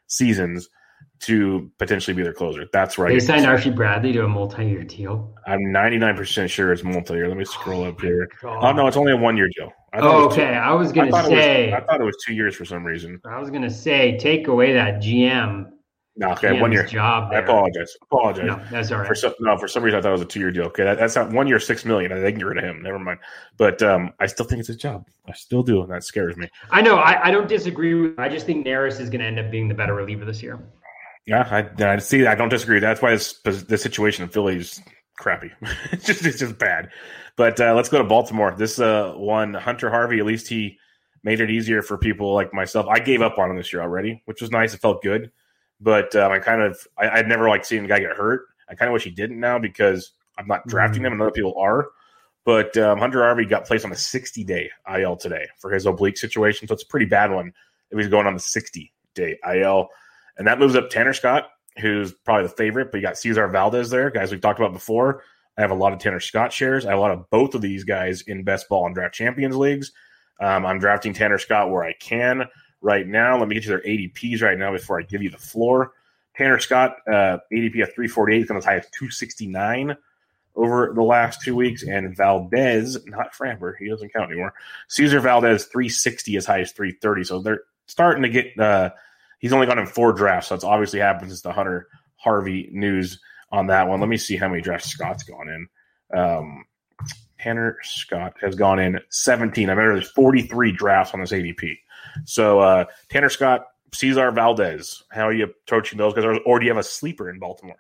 seasons to potentially be their closer. That's right. They signed Archie Bradley to a multi-year deal. I'm 99% sure it's multi-year. Let me scroll up here. Oh, no, it's only a 1 year deal. Okay. I was going to say. I thought it was 2 years for some reason. I was going to say, take away that GM. No, okay, GM's 1 year. Job there. I apologize. No, that's all right. For some reason, I thought it was a 2 year deal. Okay, that's not 1 year, $6 million. They can get rid of him. Never mind. But I still think it's his job. I still do, and that scares me. I know. I don't disagree. I just think Neris is going to end up being the better reliever this year. Yeah, I see. I don't disagree. That's why the situation in Philly is crappy. it's just bad. But let's go to Baltimore. This one, Hunter Harvey. At least he made it easier for people like myself. I gave up on him this year already, which was nice. It felt good. But I'd never liked seeing a guy get hurt. I kind of wish he didn't now because I'm not drafting him and other people are. But Hunter Harvey got placed on a 60-day IL today for his oblique situation. So it's a pretty bad one if he's going on the 60-day IL. And that moves up Tanner Scott, who's probably the favorite, but you got Cesar Valdez there, guys we've talked about before. I have a lot of Tanner Scott shares. I have a lot of both of these guys in best ball and draft champions leagues. I'm drafting Tanner Scott where I can right now. Let me get you their ADPs right now before I give you the floor. Tanner Scott, ADP of 348, is going as high as 269 over the last 2 weeks. And Valdez, not Framber, he doesn't count anymore. Cesar Valdez, 360 as high as 330. So they're starting to get he's only gone in 4 drafts, so it's obviously happened since the Hunter Harvey news on that one. Let me see how many drafts Scott's gone in. Tanner Scott has gone in 17. I remember there's 43 drafts on this ADP. So Tanner Scott, Cesar Valdez, how are you approaching those guys? Or do you have a sleeper in Baltimore?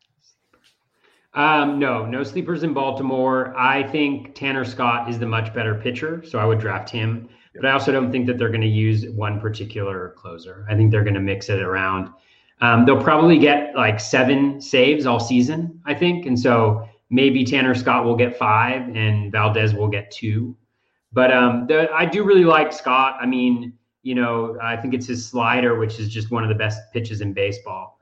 No sleepers in Baltimore. I think Tanner Scott is the much better pitcher, so I would draft him. But I also don't think that they're going to use one particular closer. I think they're going to mix it around. They'll probably get like 7 saves all season, I think. And so maybe Tanner Scott will get 5 and Valdez will get 2. But I do really like Scott. I mean, I think it's his slider, which is just one of the best pitches in baseball.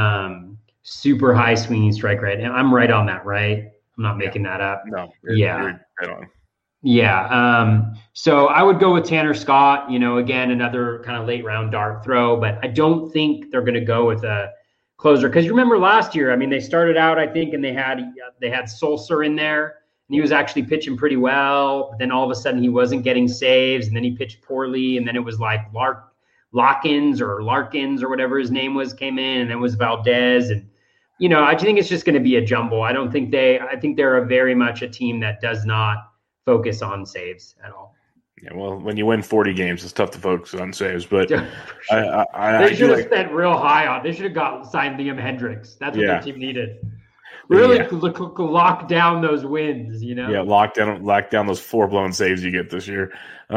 Super high swinging strike rate. And I'm right on that, right? I'm not making that up. No. You're right on. Yeah. So I would go with Tanner Scott, again, another kind of late round dart throw, but I don't think they're going to go with a closer. Cause you remember last year, I mean, they started out, I think, and they had Sulser in there and he was actually pitching pretty well. But then all of a sudden he wasn't getting saves and then he pitched poorly. And then it was like Larkins or whatever his name was came in and then it was Valdez. And, I think it's just going to be a jumble. I think they're a very much a team that does not focus on saves at all. Yeah, well, when you win 40 games, it's tough to focus on saves. But sure. They should have spent real high on. They should have signed Liam Hendricks. That's what their team needed. Really lock down those wins. Yeah, lock down those 4 blown saves you get this year.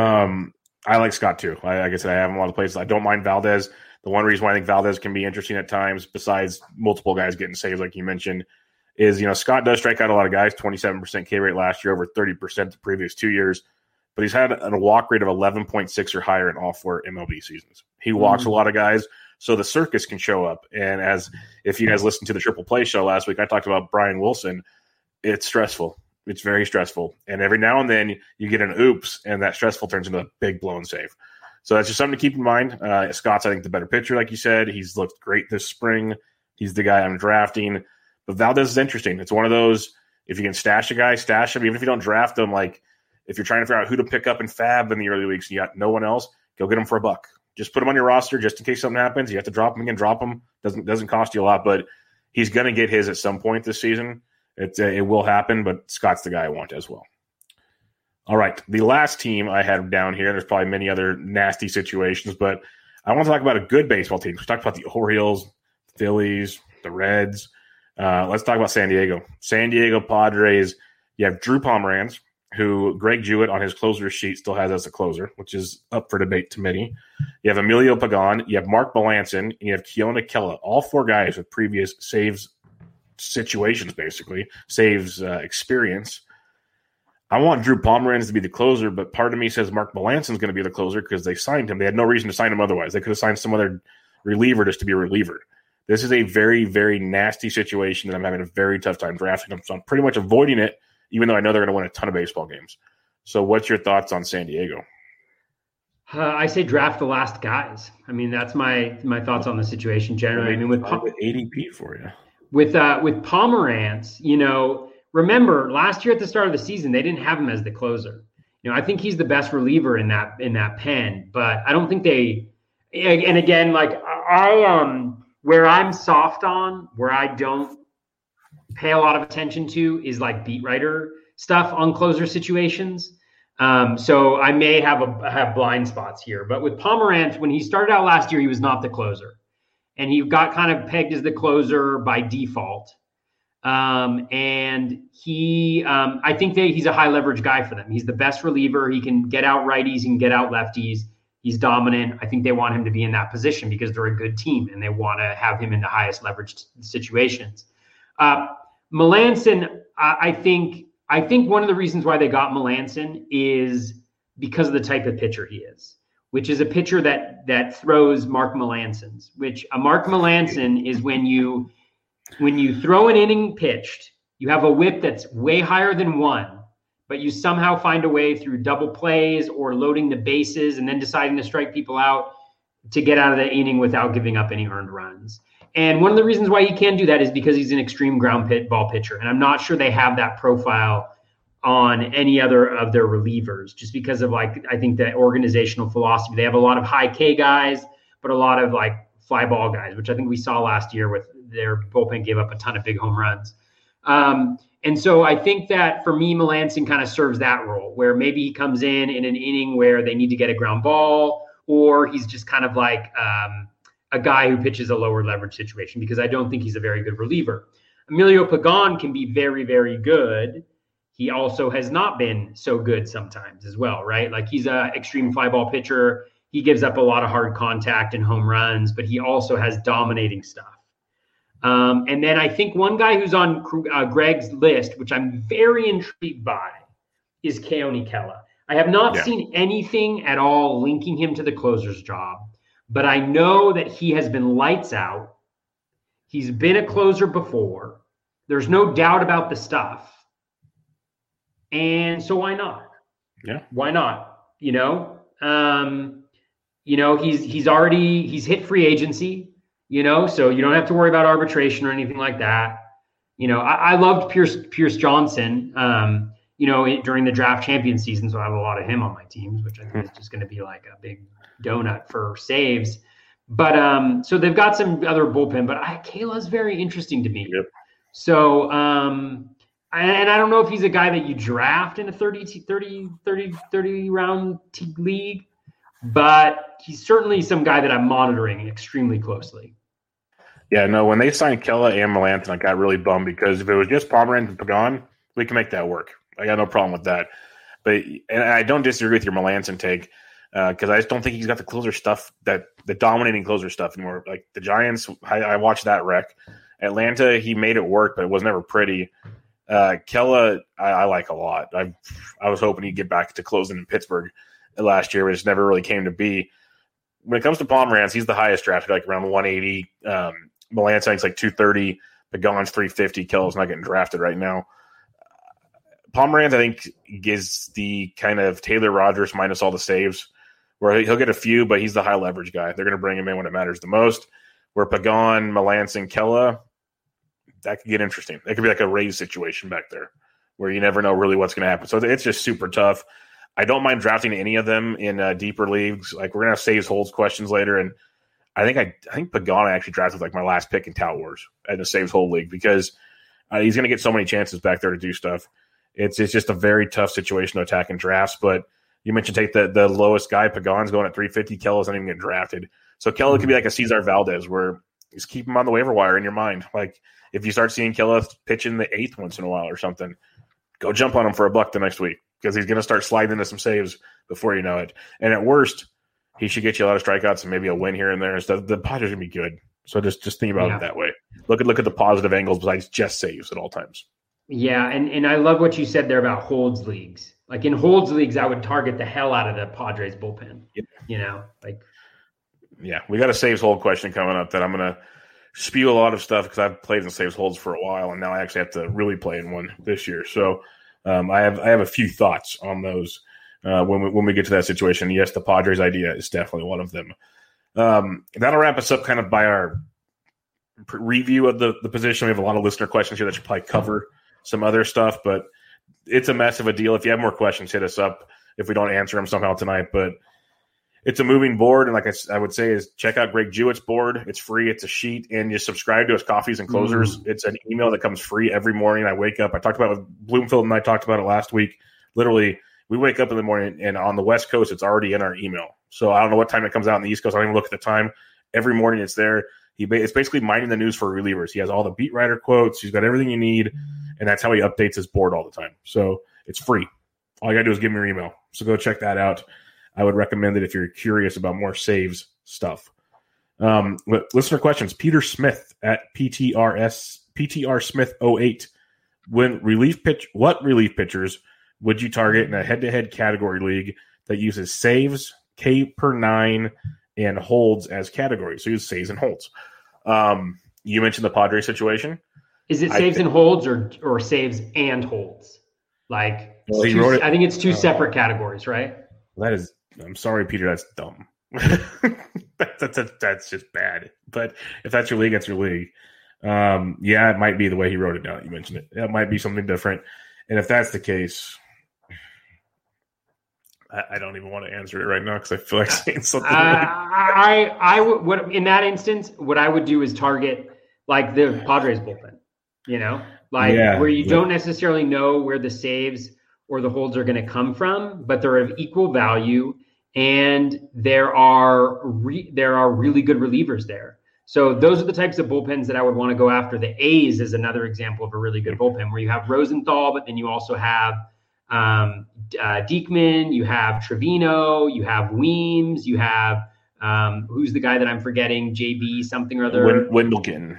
I like Scott too. Like I said, I have him a lot of places. I don't mind Valdez. The one reason why I think Valdez can be interesting at times, besides multiple guys getting saves, like you mentioned, is, Scott does strike out a lot of guys, 27% K rate last year, over 30% the previous 2 years. But he's had a walk rate of 11.6 or higher in all 4 MLB seasons. He walks a lot of guys, so the circus can show up. And if you guys listened to the Triple Play show last week, I talked about Brian Wilson. It's stressful. It's very stressful. And every now and then you get an oops, and that stressful turns into a big blown save. So that's just something to keep in mind. Scott's, I think, the better pitcher, like you said. He's looked great this spring. He's the guy I'm drafting. But Valdez is interesting. It's one of those, if you can stash a guy, stash him. Even if you don't draft him, like if you're trying to figure out who to pick up in Fab in the early weeks and you got no one else, go get him for $1. Just put him on your roster just in case something happens. You have to drop him again, drop him. Doesn't cost you a lot, but he's going to get his at some point this season. It will happen, but Scott's the guy I want as well. All right, the last team I had down here, there's probably many other nasty situations, but I want to talk about a good baseball team. We talked about the Orioles, Phillies, the Reds. Let's talk about San Diego. San Diego Padres, you have Drew Pomeranz, who Greg Jewett on his closer sheet still has as a closer, which is up for debate to many. You have Emilio Pagan, you have Mark Melanson, and you have Keona Kela, all 4 guys with previous saves situations, basically, saves experience. I want Drew Pomeranz to be the closer, but part of me says Mark Melanson's going to be the closer because they signed him. They had no reason to sign him otherwise. They could have signed some other reliever just to be a reliever. This is a very, very nasty situation that I'm having a very tough time drafting them. So I'm pretty much avoiding it, even though I know they're going to win a ton of baseball games. So what's your thoughts on San Diego? I say draft the last guys. I mean, that's my thoughts on the situation generally. I mean, with ADP for you. With Pomerantz, remember last year at the start of the season, they didn't have him as the closer. I think he's the best reliever in that pen, but I don't think they. And again, like where I'm soft on, where I don't pay a lot of attention to is like beat writer stuff on closer situations. So I may have blind spots here, but with Pomerantz, when he started out last year, he was not the closer, and he got kind of pegged as the closer by default. And he, I think that he's a high leverage guy for them. He's the best reliever. He can get out righties, he can get out lefties. He's dominant. I think they want him to be in that position because they're a good team and they want to have him in the highest leveraged situations. Melancon, I think one of the reasons why they got Melancon is because of the type of pitcher he is, which is a pitcher that throws Mark Melancon's, which a Mark Melancon is when you throw an inning pitched, you have a whip that's way higher than 1, but you somehow find a way through double plays or loading the bases and then deciding to strike people out to get out of the inning without giving up any earned runs. And one of the reasons why he can do that is because he's an extreme ground ball pitcher. And I'm not sure they have that profile on any other of their relievers, just because of I think the organizational philosophy. They have a lot of high K guys, but a lot of fly ball guys, which I think we saw last year with their bullpen gave up a ton of big home runs. And so I think that for me, Melancon kind of serves that role where maybe he comes in an inning where they need to get a ground ball, or he's just kind of like a guy who pitches a lower leverage situation, because I don't think he's a very good reliever. Emilio Pagan can be very, very good. He also has not been so good sometimes as well, right? Like he's an extreme fly ball pitcher. He gives up a lot of hard contact and home runs, but he also has dominating stuff. And then I think one guy who's on Greg's list, which I'm very intrigued by, is Keone Kela. I have not seen anything at all linking him to the closer's job, but I know that he has been lights out. He's been a closer before. There's no doubt about the stuff. And so why not? Yeah. Why not? He's hit free agency. So you don't have to worry about arbitration or anything like that. I loved Pierce Johnson, during the draft champion season. So I have a lot of him on my teams, which I think is just going to be like a big donut for saves. But so they've got some other bullpen, but Kela's very interesting to me. Yep. So, and I don't know if he's a guy that you draft in a 30 round league, but he's certainly some guy that I'm monitoring extremely closely. Yeah, no, when they signed Kela and Melancon, I got really bummed because if it was just Pomerantz and Pagan, we can make that work. I got no problem with that. And I don't disagree with your Melancon take because I just don't think he's got the closer stuff, the dominating closer stuff anymore. Like the Giants, I watched that wreck. Atlanta, he made it work, but it was never pretty. Kela, I like a lot. I was hoping he'd get back to closing in Pittsburgh last year, but it just never really came to be. When it comes to Pomerantz, he's the highest drafted, like around 180. Melancon, like 230. Pagan's 350. Kela's not getting drafted right now. Pomerantz, I think, gives the kind of Taylor Rogers minus all the saves, where he'll get a few, but he's the high leverage guy. They're going to bring him in when it matters the most. Where Pagan, Melancon, Kela, that could get interesting. That could be like a Rays situation back there, where you never know really what's going to happen. So it's just super tough. I don't mind drafting any of them in deeper leagues. Like we're gonna have saves holds questions later, and I think Pagan I actually drafted like my last pick in Tout Wars in the saves hold league because he's gonna get so many chances back there to do stuff. It's just a very tough situation to attack in drafts. But you mentioned take the lowest guy. Pagan's going at 350. Kela's not even getting drafted. So Kela could be like a Cesar Valdez, where just keep him on the waiver wire in your mind. Like if you start seeing Kela pitch in the 8th once in a while or something, go jump on him for $1 the next week, because he's going to start sliding into some saves before you know it. And at worst, he should get you a lot of strikeouts and maybe a win here and there. So the Padres are going to be good. So just think about it that way. Look at the positive angles besides just saves at all times. Yeah, and I love what you said there about holds leagues. Like in holds leagues, I would target the hell out of the Padres bullpen. Yeah, we got a saves hold question coming up that I'm going to spew a lot of stuff because I've played in saves holds for a while, and now I actually have to really play in one this year. So I have a few thoughts on those. when we get to that situation. Yes, the Padres idea is definitely one of them. That'll wrap us up kind of by our review of the position. We have a lot of listener questions here that should probably cover some other stuff, but it's a mess of a deal. If you have more questions, hit us up if we don't answer them somehow tonight. But it's a moving board, and like I would say is check out Greg Jewett's board. It's free. It's a sheet, and you subscribe to his Coffees and Closers. It's an email that comes free every morning. I wake up. I talked about it with Bloomfield, and I talked about it last week. Literally, we wake up in the morning, and on the West Coast, it's already in our email. So I don't know what time it comes out on the East Coast. I don't even look at the time. Every morning it's there. It's basically mining the news for relievers. He has all the beat writer quotes. He's got everything you need, and that's how he updates his board all the time. So it's free. All you got to do is give me your email. So go check that out. I would recommend it if you're curious about more saves stuff. Listener questions. Peter Smith at PTR Smith 08. What relief pitchers would you target in a head-to-head category league that uses saves, K per 9, and holds as categories? So use saves and holds. You mentioned the Padres situation. Is it saves and holds or saves and holds? Like, well, I think it's two separate categories, right? I'm sorry, Peter, that's dumb. that's just bad. But if that's your league, that's your league. Yeah, it might be the way he wrote it down. You mentioned it. That might be something different. And if that's the case, I don't even want to answer it right now because I feel like saying something. I would in that instance, what I would do is target like the Padres bullpen. Where you don't necessarily know where the saves or the holds are going to come from, but they're of equal value, and there are really good relievers there. So those are the types of bullpens that I would want to go after. The A's is another example of a really good bullpen where you have Rosenthal, but then you also have Diekman, you have Trevino, you have Weems, you have who's the guy that I'm forgetting? JB something or other. Wendelken.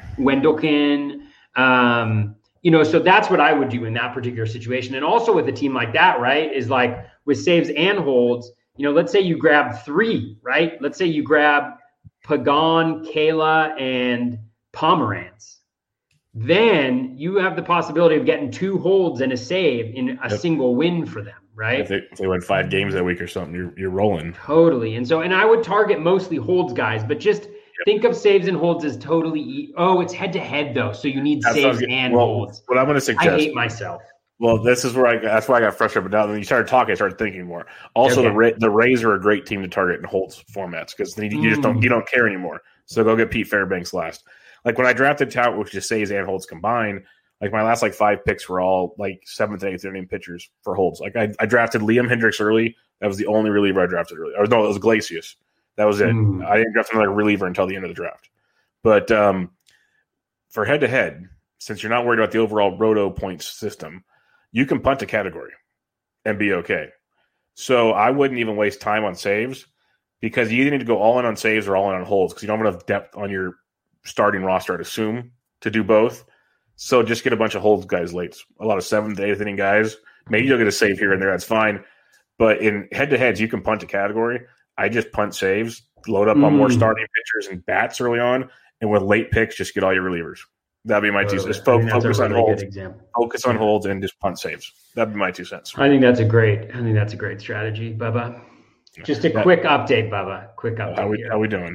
So that's what I would do in that particular situation. And also with a team like that, right, is like with saves and holds, let's say you grab 3, right? Let's say you grab Pagan, Kayla, and Pomeranz. Then you have the possibility of getting 2 holds and a save in a single win for them, right? If they win 5 games that week or something, you're rolling. Totally. And I would target mostly holds guys, but just think of saves and holds as totally it's head-to-head, though, so you need saves and holds. What I'm going to suggest. I hate myself. Well, this is where that's why I got frustrated. But now when you started talking, I started thinking more. Also, the Rays are a great team to target in holds formats because you just don't care anymore. So go get Pete Fairbanks last. Like when I drafted Tout, which just saves and holds combined, like my last 5 picks were all 7th and 8th inning pitchers for holds. Like I drafted Liam Hendricks early. That was the only reliever I drafted early. Or no, it was Iglesias. That was it. I didn't draft another reliever until the end of the draft. But for head-to-head, since you're not worried about the overall roto points system, you can punt a category and be okay. So I wouldn't even waste time on saves because you either need to go all in on saves or all in on holds because you don't have enough depth on your starting roster, I'd assume, to do both. So just get a bunch of holds guys late. A lot of 7th, 8th inning guys. Maybe you'll get a save here and there. That's fine. But in head-to-heads, you can punt a category. I just punt saves, load up on more starting pitchers and bats early on, and with late picks, just get all your relievers. That'd be my 2 cents. Focus on holds. Focus on holds and just punt saves. That'd be my 2 cents. I think that's a great strategy, Bubba. Just a quick update, Bubba. Quick update. How we doing?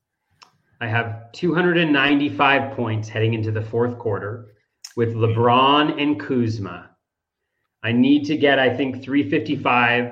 I have 295 points heading into the 4th quarter with LeBron and Kuzma. I need to get, I think, 355,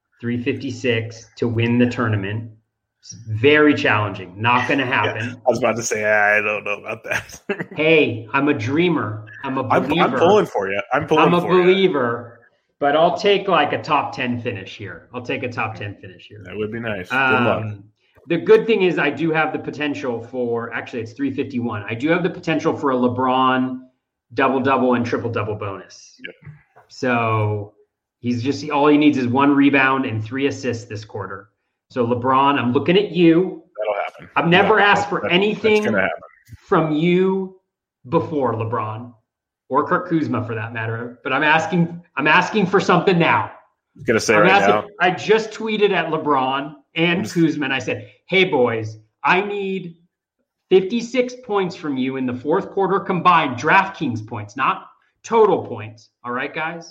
356 to win the tournament. It's very challenging. Not going to happen. Yeah, I was about to say, I don't know about that. Hey, I'm a dreamer. I'm a believer. I'm pulling for you. I'm a believer. But I'll take a top 10 finish here. That would be nice. Good luck. The good thing is I do have the potential for, actually it's 351. I do have the potential for a LeBron double-double and triple-double bonus. Yep. So all he needs is 1 rebound and 3 assists this quarter. So LeBron, I'm looking at you. That'll happen. I've never asked for anything from you before, LeBron, or Kurt Kuzma for that matter. But I'm asking for something now. I was gonna say now. I just tweeted at LeBron and Kuzma, and I said, "Hey boys, I need 56 points from you in the 4th quarter combined, DraftKings points, not total points. All right, guys.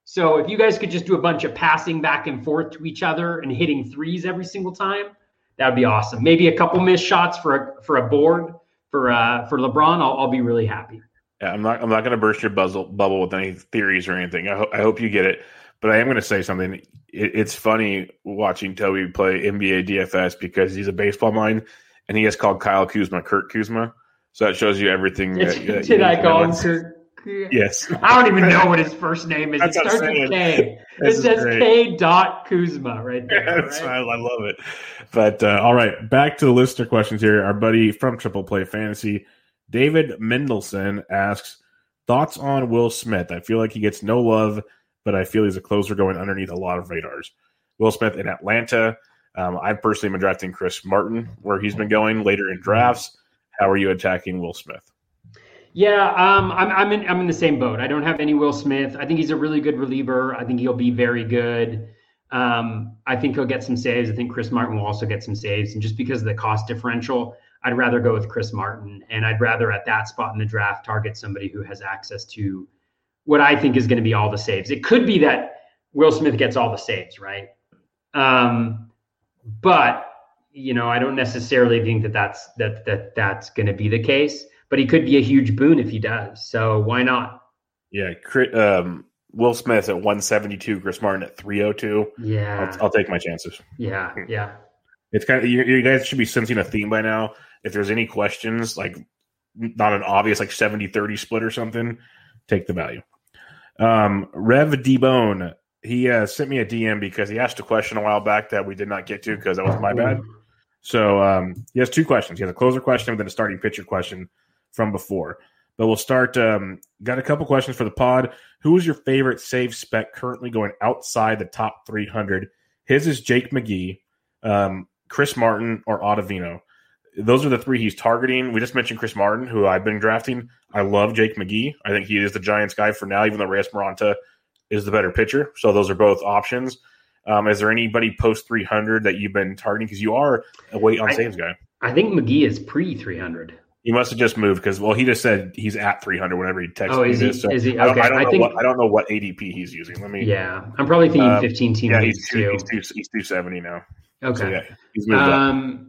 So if you guys could just do a bunch of passing back and forth to each other and hitting threes every single time, that would be awesome. Maybe a couple missed shots for a board for LeBron. I'll be really happy. Yeah, I'm not going to burst your bubble with any theories or anything. I hope you get it, but I am going to say something. It's funny watching Toby play NBA DFS because he's a baseball mind, and he has called Kyle Kuzma Kurt Kuzma. So that shows you everything. Did I call him Kurt? Yes. I don't even know what his first name is. It starts with K. It says K. Kuzma right there. Right? I love it. But all right, back to the listener questions here. Our buddy from Triple Play Fantasy, David Mendelson, asks, thoughts on Will Smith? I feel like he gets no love, but I feel he's a closer going underneath a lot of radars. Will Smith in Atlanta. I've personally been drafting Chris Martin, where he's been going later in drafts. How are you attacking Will Smith? Yeah, I'm in the same boat. I don't have any Will Smith. I think he's a really good reliever. I think he'll be very good. I think he'll get some saves. I think Chris Martin will also get some saves. And just because of the cost differential, I'd rather go with Chris Martin. And I'd rather at that spot in the draft target somebody who has access to what I think is going to be all the saves. It could be that Will Smith gets all the saves, right? But I don't necessarily think that's going to be the case. But he could be a huge boon if he does. So why not? Yeah, Will Smith at 172, Chris Martin at 302. Yeah, I'll take my chances. Yeah. It's kind of you guys should be sensing a theme by now. If there's any questions, like not an obvious like 70-30 split or something, take the value. Rev D-Bone, he sent me a DM because he asked a question a while back that we did not get to because that was my bad. So he has two questions. He has a closer question and then a starting pitcher question from before. But we'll start. Got a couple questions for the pod. Who is your favorite save spec currently going outside the top 300? His is Jake McGee, Chris Martin, or Ottavino. Those are the three he's targeting. We just mentioned Chris Martin, who I've been drafting. I love Jake McGee. I think he is the Giants guy for now, even though Reyes Maranta is the better pitcher. So those are both options. Is there anybody post 300 that you've been targeting? Because you are a wait on saves guy. I think McGee is pre 300. He must have just moved because, he just said he's at 300 whenever he texted me this. So is he? Okay. I don't know what ADP he's using. Yeah, I'm probably thinking 15 team. Yeah, he's 270 now. Okay. So, he's moved up.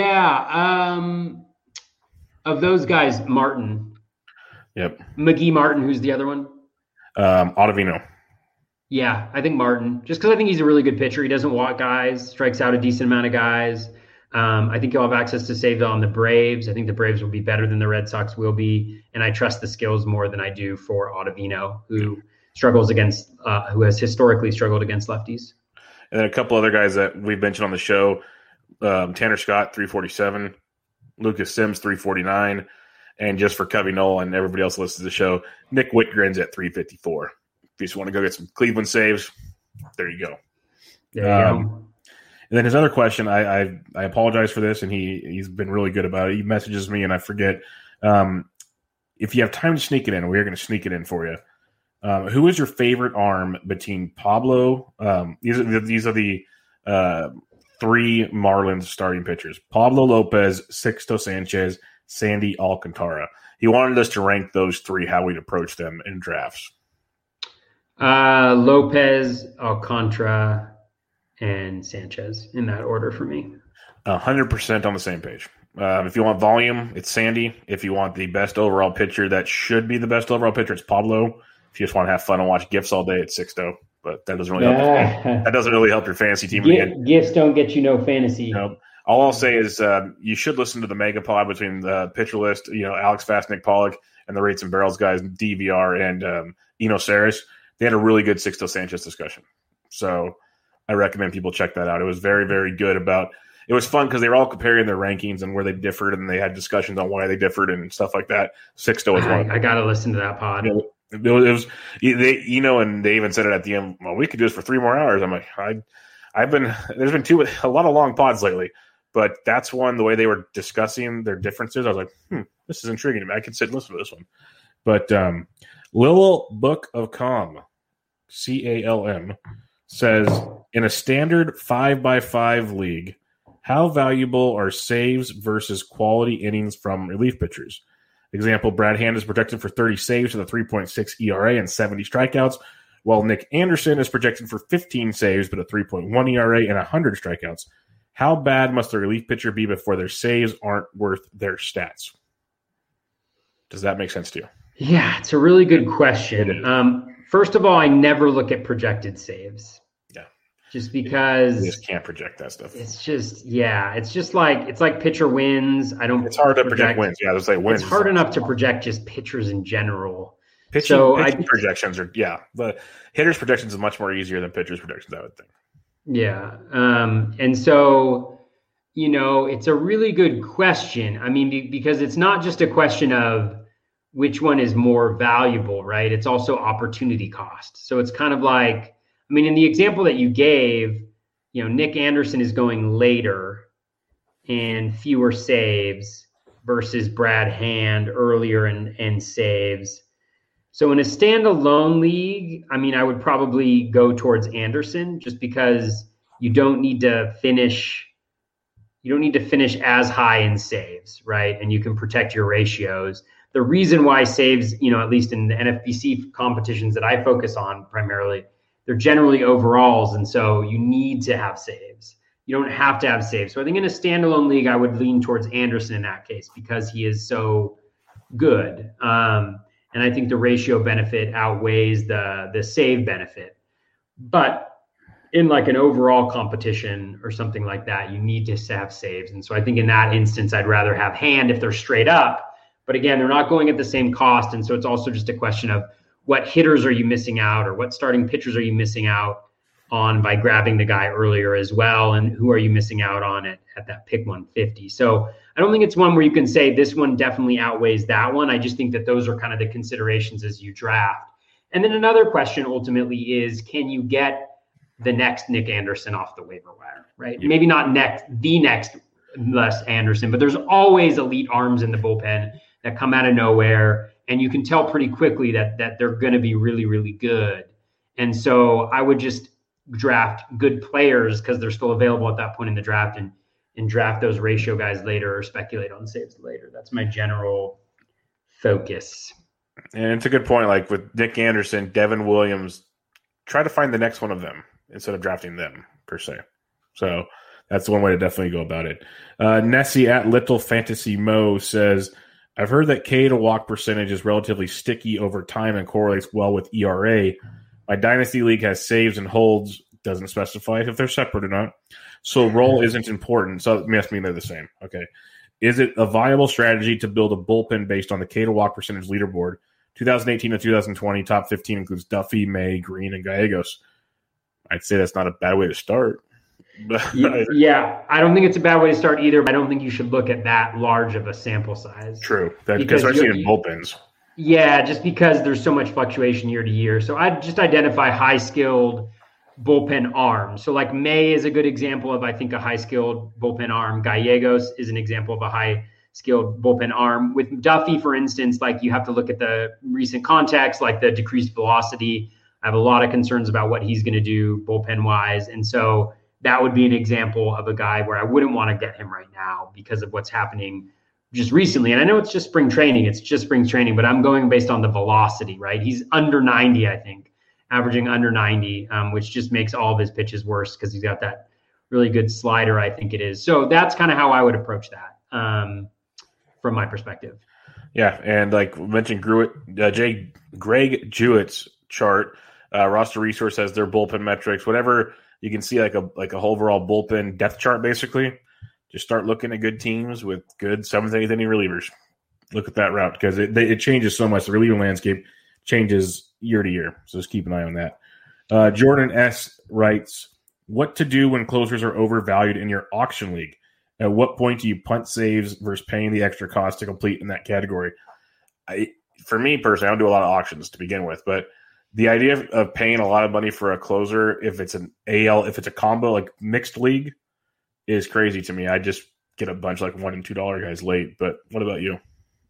Of those guys, Martin. Yep. McGee, Martin. Who's the other one? Ottavino. Yeah, I think Martin. Just because I think he's a really good pitcher. He doesn't walk guys, strikes out a decent amount of guys. I think he'll have access to save on the Braves. I think the Braves will be better than the Red Sox will be. And I trust the skills more than I do for Ottavino, who has historically struggled against lefties. And then a couple other guys that we've mentioned on the show, Tanner Scott, 347, Lucas Sims, 349, and just for Covey Knoll and everybody else listens to the show, Nick Whitgren's at 354. If you just want to go get some Cleveland saves, there you go. There you go. And then his other question, I apologize for this, and he's been really good about it. He messages me, and I forget. If you have time to sneak it in, we're going to sneak it in for you. Who is your favorite arm between Pablo? These are the three Marlins starting pitchers: Pablo Lopez, Sixto Sanchez, Sandy Alcantara. He wanted us to rank those three, how we'd approach them in drafts. Lopez, Alcantara, and Sanchez in that order for me. 100% on the same page. If you want volume, it's Sandy. If you want the best overall pitcher that should be the best overall pitcher, it's Pablo. If you just want to have fun and watch GIFs all day, it's Sixto. But that doesn't really help. That doesn't really help your fantasy team. GIFs don't get you no fantasy. No. All I'll say is you should listen to the mega pod between the pitcher list, Alex Fast, Nick Pollock, and the Rates and Barrels guys, DVR and Eno Saris. They had a really good Sixto Sanchez discussion. So I recommend people check that out. It was very, very good it was fun because they were all comparing their rankings and where they differed, and they had discussions on why they differed and stuff like that. Sixto was one. I got to listen to that pod. It was, and they even said it at the end, well, we could do this for 3 more hours. I'm like, there's been a lot of long pods lately, but that's one, the way they were discussing their differences. I was like, this is intriguing to me. I could sit and listen to this one. But Lil Book of Calm, CALM, says, in a standard 5x5 league, how valuable are saves versus quality innings from relief pitchers? Example, Brad Hand is projected for 30 saves with a 3.6 ERA and 70 strikeouts, while Nick Anderson is projected for 15 saves but a 3.1 ERA and 100 strikeouts. How bad must the relief pitcher be before their saves aren't worth their stats? Does that make sense to you? Yeah, it's a really good question. First of all, I never look at projected saves. Yeah. Just because you just can't project that stuff. It's just like pitcher wins. It's hard to project wins. Yeah, there's like wins. It's hard enough to project just pitchers in general. Pitching projections are the hitters' projections is much more easier than pitchers' projections, I would think. Yeah. And so, it's a really good question. I mean, because it's not just a question of which one is more valuable, right? It's also opportunity cost. So it's kind of like, in the example that you gave, Nick Anderson is going later and fewer saves versus Brad Hand earlier and saves. So in a standalone league, I would probably go towards Anderson just because you don't need to finish as high in saves, right? And you can protect your ratios. The reason why saves, at least in the NFBC competitions that I focus on primarily, they're generally overalls. And so you need to have saves. You don't have to have saves. So I think in a standalone league, I would lean towards Anderson in that case because he is so good. And I think the ratio benefit outweighs the save benefit. But in like an overall competition or something like that, you need to have saves. And so I think in that instance, I'd rather have Hand if they're straight up. But again, they're not going at the same cost. And so it's also just a question of what hitters are you missing out or what starting pitchers are you missing out on by grabbing the guy earlier as well? And who are you missing out on at that pick 150? So I don't think it's one where you can say this one definitely outweighs that one. I just think that those are kind of the considerations as you draft. And then another question ultimately is, can you get the next Nick Anderson off the waiver wire, right? Maybe not the next Les Anderson, but there's always elite arms in the bullpen that come out of nowhere. And you can tell pretty quickly that they're going to be really, really good. And so I would just draft good players because they're still available at that point in the draft and draft those ratio guys later or speculate on saves later. That's my general focus. And it's a good point. Like with Nick Anderson, Devin Williams, try to find the next one of them instead of drafting them per se. So that's one way to definitely go about it. Nessie at Little Fantasy Mo says, I've heard that K to walk percentage is relatively sticky over time and correlates well with ERA. My Dynasty League has saves and holds, doesn't specify if they're separate or not. So role isn't important. So it must mean they're the same. Okay. Is it a viable strategy to build a bullpen based on the K to walk percentage leaderboard? 2018 to 2020, top 15 includes Duffy, May, Green, and Gallegos. I'd say that's not a bad way to start. Yeah, I don't think it's a bad way to start either, but I don't think you should look at that large of a sample size. True. Because especially in bullpens. Yeah, just because there's so much fluctuation year to year. So I'd just identify high-skilled bullpen arms. So like May is a good example of, I think, a high-skilled bullpen arm. Gallegos is an example of a high-skilled bullpen arm. With Duffy, for instance, like you have to look at the recent context, like the decreased velocity. I have a lot of concerns about what he's going to do bullpen-wise. And so that would be an example of a guy where I wouldn't want to get him right now because of what's happening just recently. And I know it's just spring training, but I'm going based on the velocity, right? He's under 90, I think, averaging under 90, which just makes all of his pitches worse because he's got that really good slider, I think it is. So that's kind of how I would approach that from my perspective. Yeah, and like we mentioned, Greg Jewett's chart, Roster Resource has their bullpen metrics, whatever. You can see like a whole overall bullpen depth chart, basically. Just start looking at good teams with good 7th, 8th inning relievers. Look at that route because it changes so much. The reliever landscape changes year to year. So just keep an eye on that. Jordan S. writes, what to do when closers are overvalued in your auction league? At what point do you punt saves versus paying the extra cost to complete in that category? For me personally, I don't do a lot of auctions to begin with, but the idea of paying a lot of money for a closer, if it's an AL, if it's a combo like mixed league, is crazy to me. I just get a bunch like $1 and $2 guys late. But what about you?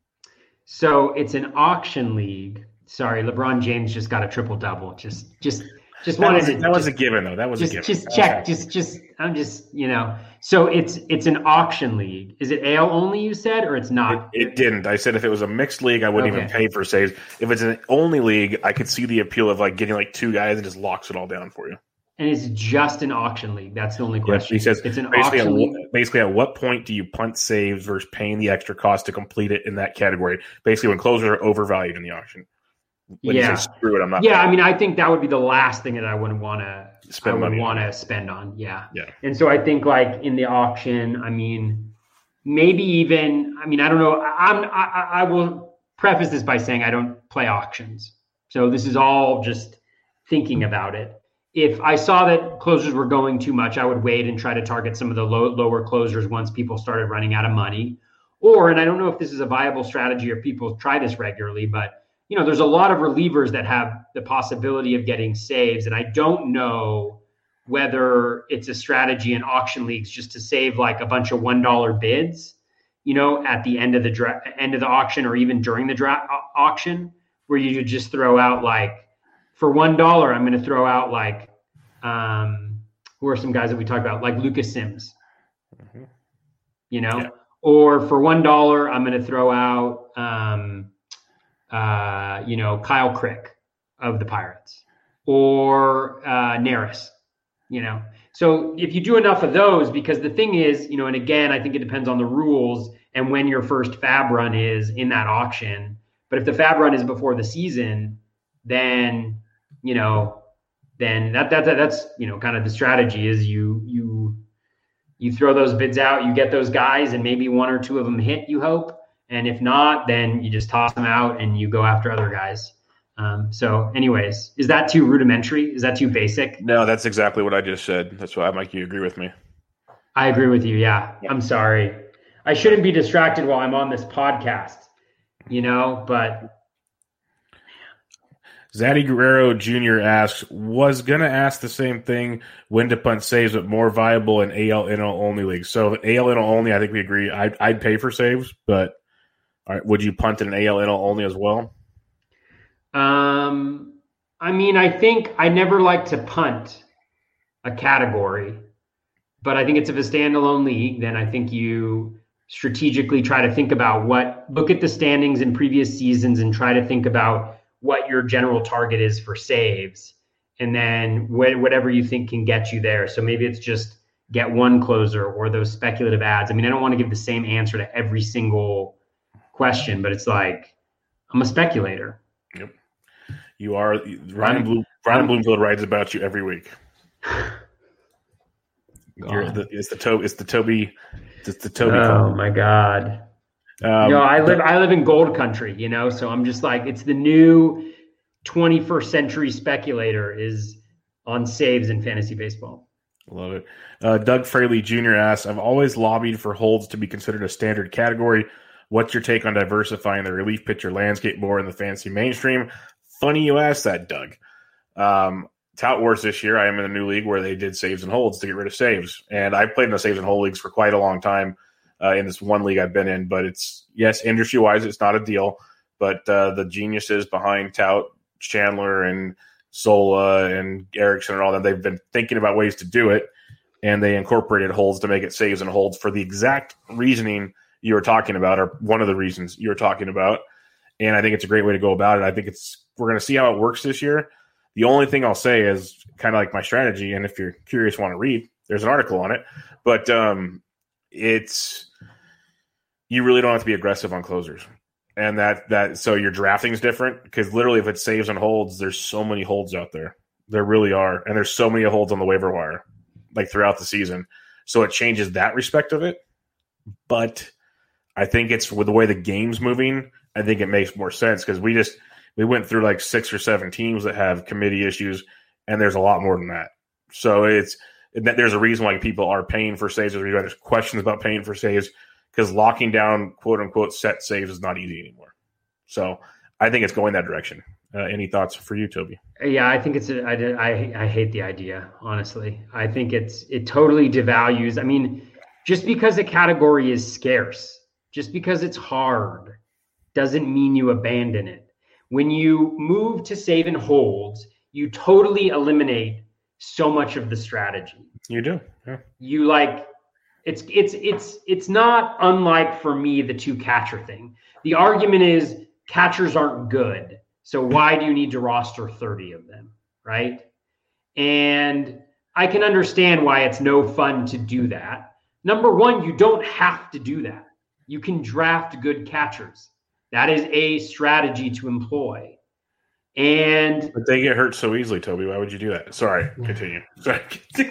So it's an auction league. Sorry, LeBron James just got a triple double. Just wanted to. That was a given though. That was a given. Just check. Just. I'm just. So it's an auction league. Is it AL only, you said, or it's not? It didn't. I said if it was a mixed league, I wouldn't even pay for saves. If it's an only league, I could see the appeal of like getting like two guys and just locks it all down for you. And it's just an auction league. That's the only question. He says it's an basically auction league. Basically, at what point do you punt saves versus paying the extra cost to complete it in that category? Basically, when closers are overvalued in the auction. When you say, screw it, I'm not. Yeah, I mean, I think that would be the last thing that I would want to spend on. Yeah. And so I think like in the auction, I mean, maybe even, I mean, I don't know. I will preface this by saying I don't play auctions. So this is all just thinking about it. If I saw that closers were going too much, I would wait and try to target some of the lower closers once people started running out of money. Or, and I don't know if this is a viable strategy or people try this regularly, but you know, there's a lot of relievers that have the possibility of getting saves. And I don't know whether it's a strategy in auction leagues just to save like a bunch of $1 bids, you know, at the end of the auction, or even during the auction, where you just throw out like, for $1, I'm going to throw out like, who are some guys that we talked about, like Lucas Sims, you know, or for $1, I'm going to throw out, you know, Kyle Crick of the Pirates, or Neris, you know. So if you do enough of those, because the thing is, you know, and again, I think it depends on the rules and when your first fab run is in that auction. But if the fab run is before the season, then, you know, then that's, you know, kind of the strategy is you throw those bids out, you get those guys, and maybe one or two of them hit, you hope. And if not, then you just toss them out and you go after other guys. So anyways, is that too rudimentary? Is that too basic? No, that's exactly what I just said. That's why, Mike, you agree with me. I agree with you. Yeah. I'm sorry. I shouldn't be distracted while I'm on this podcast, you know, but. Zaddy Guerrero Jr. asks, was going to ask the same thing, when to punt saves, but more viable in AL NL only leagues. So AL NL only, I think we agree. I'd pay for saves, but all right, would you punt in an AL NL only as well? I mean, I think I never like to punt a category, but I think it's if a standalone league, then I think you strategically try to think about look at the standings in previous seasons and try to think about what your general target is for saves, and then whatever you think can get you there. So maybe it's just get one closer or those speculative ads. I mean, I don't want to give the same answer to every single question, but it's like, I'm a speculator. Yep. You are. Ryan Bloomfield writes about you every week. It's the Toby. Oh my God. I live in gold country, you know, so I'm just like, it's the new 21st century speculator is on saves in fantasy baseball. Love it. Doug Fraley Jr. asks, I've always lobbied for holds to be considered a standard category. What's your take on diversifying the relief pitcher landscape more in the fantasy mainstream? Funny you asked that, Doug. Tout Wars this year, I am in a new league where they did saves and holds to get rid of saves. And I've played in the saves and hold leagues for quite a long time in this one league I've been in. But it's, yes, industry-wise, it's not a deal. But the geniuses behind Tout, Chandler and Zola and Erickson and all that, they've been thinking about ways to do it. And they incorporated holds to make it saves and holds for the exact reasoning you were talking about, or one of the reasons you were talking about. And I think it's a great way to go about it. I think we're going to see how it works this year. The only thing I'll say is kind of like my strategy. And if you're curious, want to read, there's an article on it, but you really don't have to be aggressive on closers. And so your drafting is different, because literally if it saves and holds, there's so many holds out there. There really are. And there's so many holds on the waiver wire, like throughout the season. So it changes that respect of it. But I think it's with the way the game's moving, I think it makes more sense, because we went through like 6 or 7 teams that have committee issues, and there's a lot more than that. So there's a reason why people are paying for saves. There's questions about paying for saves, because locking down quote unquote set saves is not easy anymore. So I think it's going that direction. Any thoughts for you, Toby? Yeah, I think I hate the idea, honestly. I think it totally devalues. I mean, just because a category is scarce, just because it's hard, doesn't mean you abandon it. When you move to save and holds, you totally eliminate so much of the strategy. You do. Yeah. You It's not unlike for me the 2 catcher thing. The argument is catchers aren't good, so why do you need to roster 30 of them, right? And I can understand why it's no fun to do that. Number one, you don't have to do that. You can draft good catchers. That is a strategy to employ. But they get hurt so easily, Toby. Why would you do that? Sorry, continue. Sorry.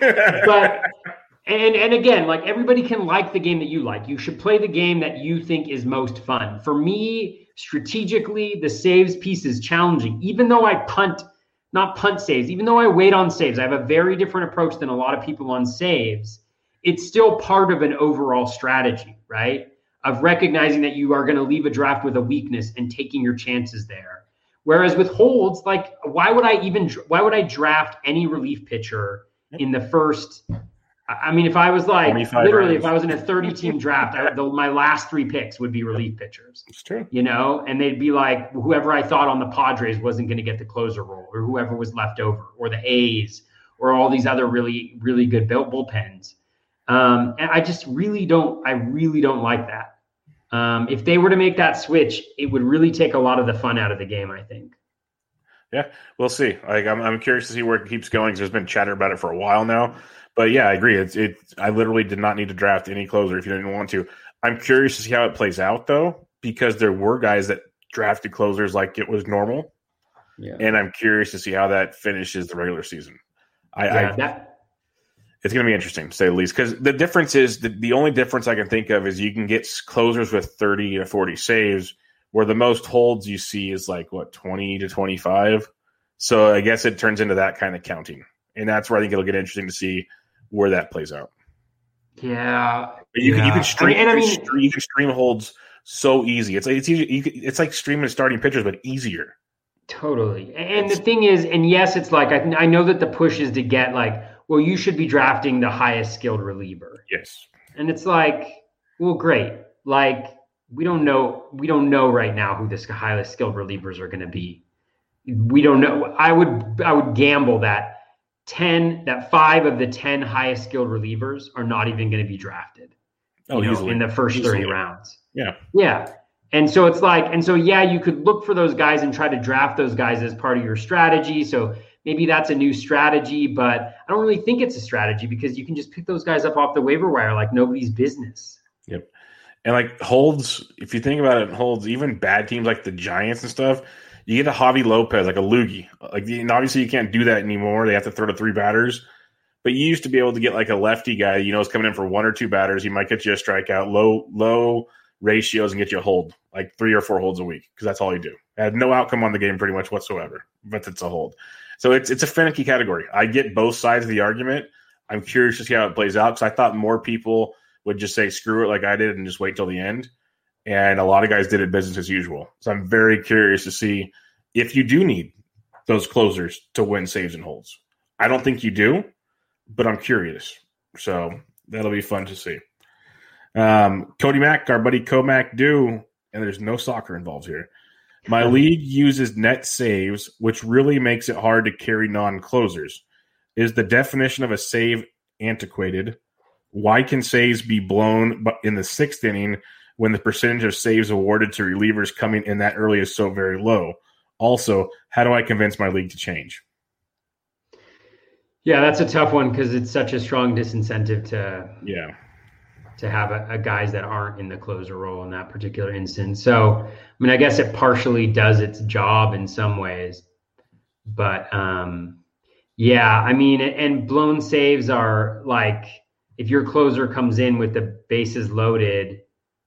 But and again, like, everybody can like the game that you like. You should play the game that you think is most fun. For me, strategically, the saves piece is challenging. Even though I not punt saves, even though I wait on saves, I have a very different approach than a lot of people on saves. It's still part of an overall strategy, right? Of recognizing that you are going to leave a draft with a weakness and taking your chances there. Whereas with holds, like, why would I draft any relief pitcher in the first? I mean, if I was like, literally, if I was in a 30-team draft, my last 3 picks would be relief pitchers. It's true. And they'd be like, whoever I thought on the Padres wasn't going to get the closer role, or whoever was left over, or the A's, or all these other really, really good bullpens. And I just really don't like that. If they were to make that switch, it would really take a lot of the fun out of the game, I think. Yeah, we'll see. Like, I'm curious to see where it keeps going. There's been chatter about it for a while now. But yeah, I agree. I literally did not need to draft any closer if you didn't want to. I'm curious to see how it plays out, though, because there were guys that drafted closers like it was normal. Yeah. And I'm curious to see how that finishes the regular season. It's going to be interesting, to say the least, because the difference is the only difference I can think of is you can get closers with 30 to 40 saves, where the most holds you see is like, 20 to 25. So I guess it turns into that kind of counting. And that's where I think it'll get interesting to see where that plays out. Yeah. You can stream holds so easy. It's like streaming starting pitchers, but easier. Totally. And the thing is, and yes, it's like, I know that the push is to get like, well, you should be drafting the highest skilled reliever. Yes. And it's like, well, great. Like, we don't know right now who the highest skilled relievers are going to be. We don't know. I would gamble that 5 of the 10 highest skilled relievers are not even going to be drafted. In the first 30 rounds. Yeah. Yeah. And so it's like, you could look for those guys and try to draft those guys as part of your strategy. So maybe that's a new strategy, but I don't really think it's a strategy because you can just pick those guys up off the waiver wire like nobody's business. Yep. And like holds, if you think about it, holds, even bad teams like the Giants and stuff, you get a Javi Lopez, like a Loogie. And obviously you can't do that anymore. They have to throw to 3 batters. But you used to be able to get like a lefty guy, is coming in for 1 or 2 batters. He might get you a strikeout, low ratios, and get you a hold, like 3 or 4 holds a week, because that's all you do. I had no outcome on the game pretty much whatsoever, but it's a hold. So it's a finicky category. I get both sides of the argument. I'm curious to see how it plays out, because I thought more people would just say screw it like I did and just wait till the end. And a lot of guys did it business as usual. So I'm very curious to see if you do need those closers to win saves and holds. I don't think you do, but I'm curious. So that'll be fun to see. Cody Mack, our buddy Comac and there's no soccer involved here. My league uses net saves, which really makes it hard to carry non-closers. Is the definition of a save antiquated? Why can saves be blown in the 6th inning when the percentage of saves awarded to relievers coming in that early is so very low? Also, how do I convince my league to change? Yeah, that's a tough one because it's such a strong disincentive to have a guys that aren't in the closer role in that particular instance. So, I mean, I guess it partially does its job in some ways, but yeah, I mean, and blown saves are like, if your closer comes in with the bases loaded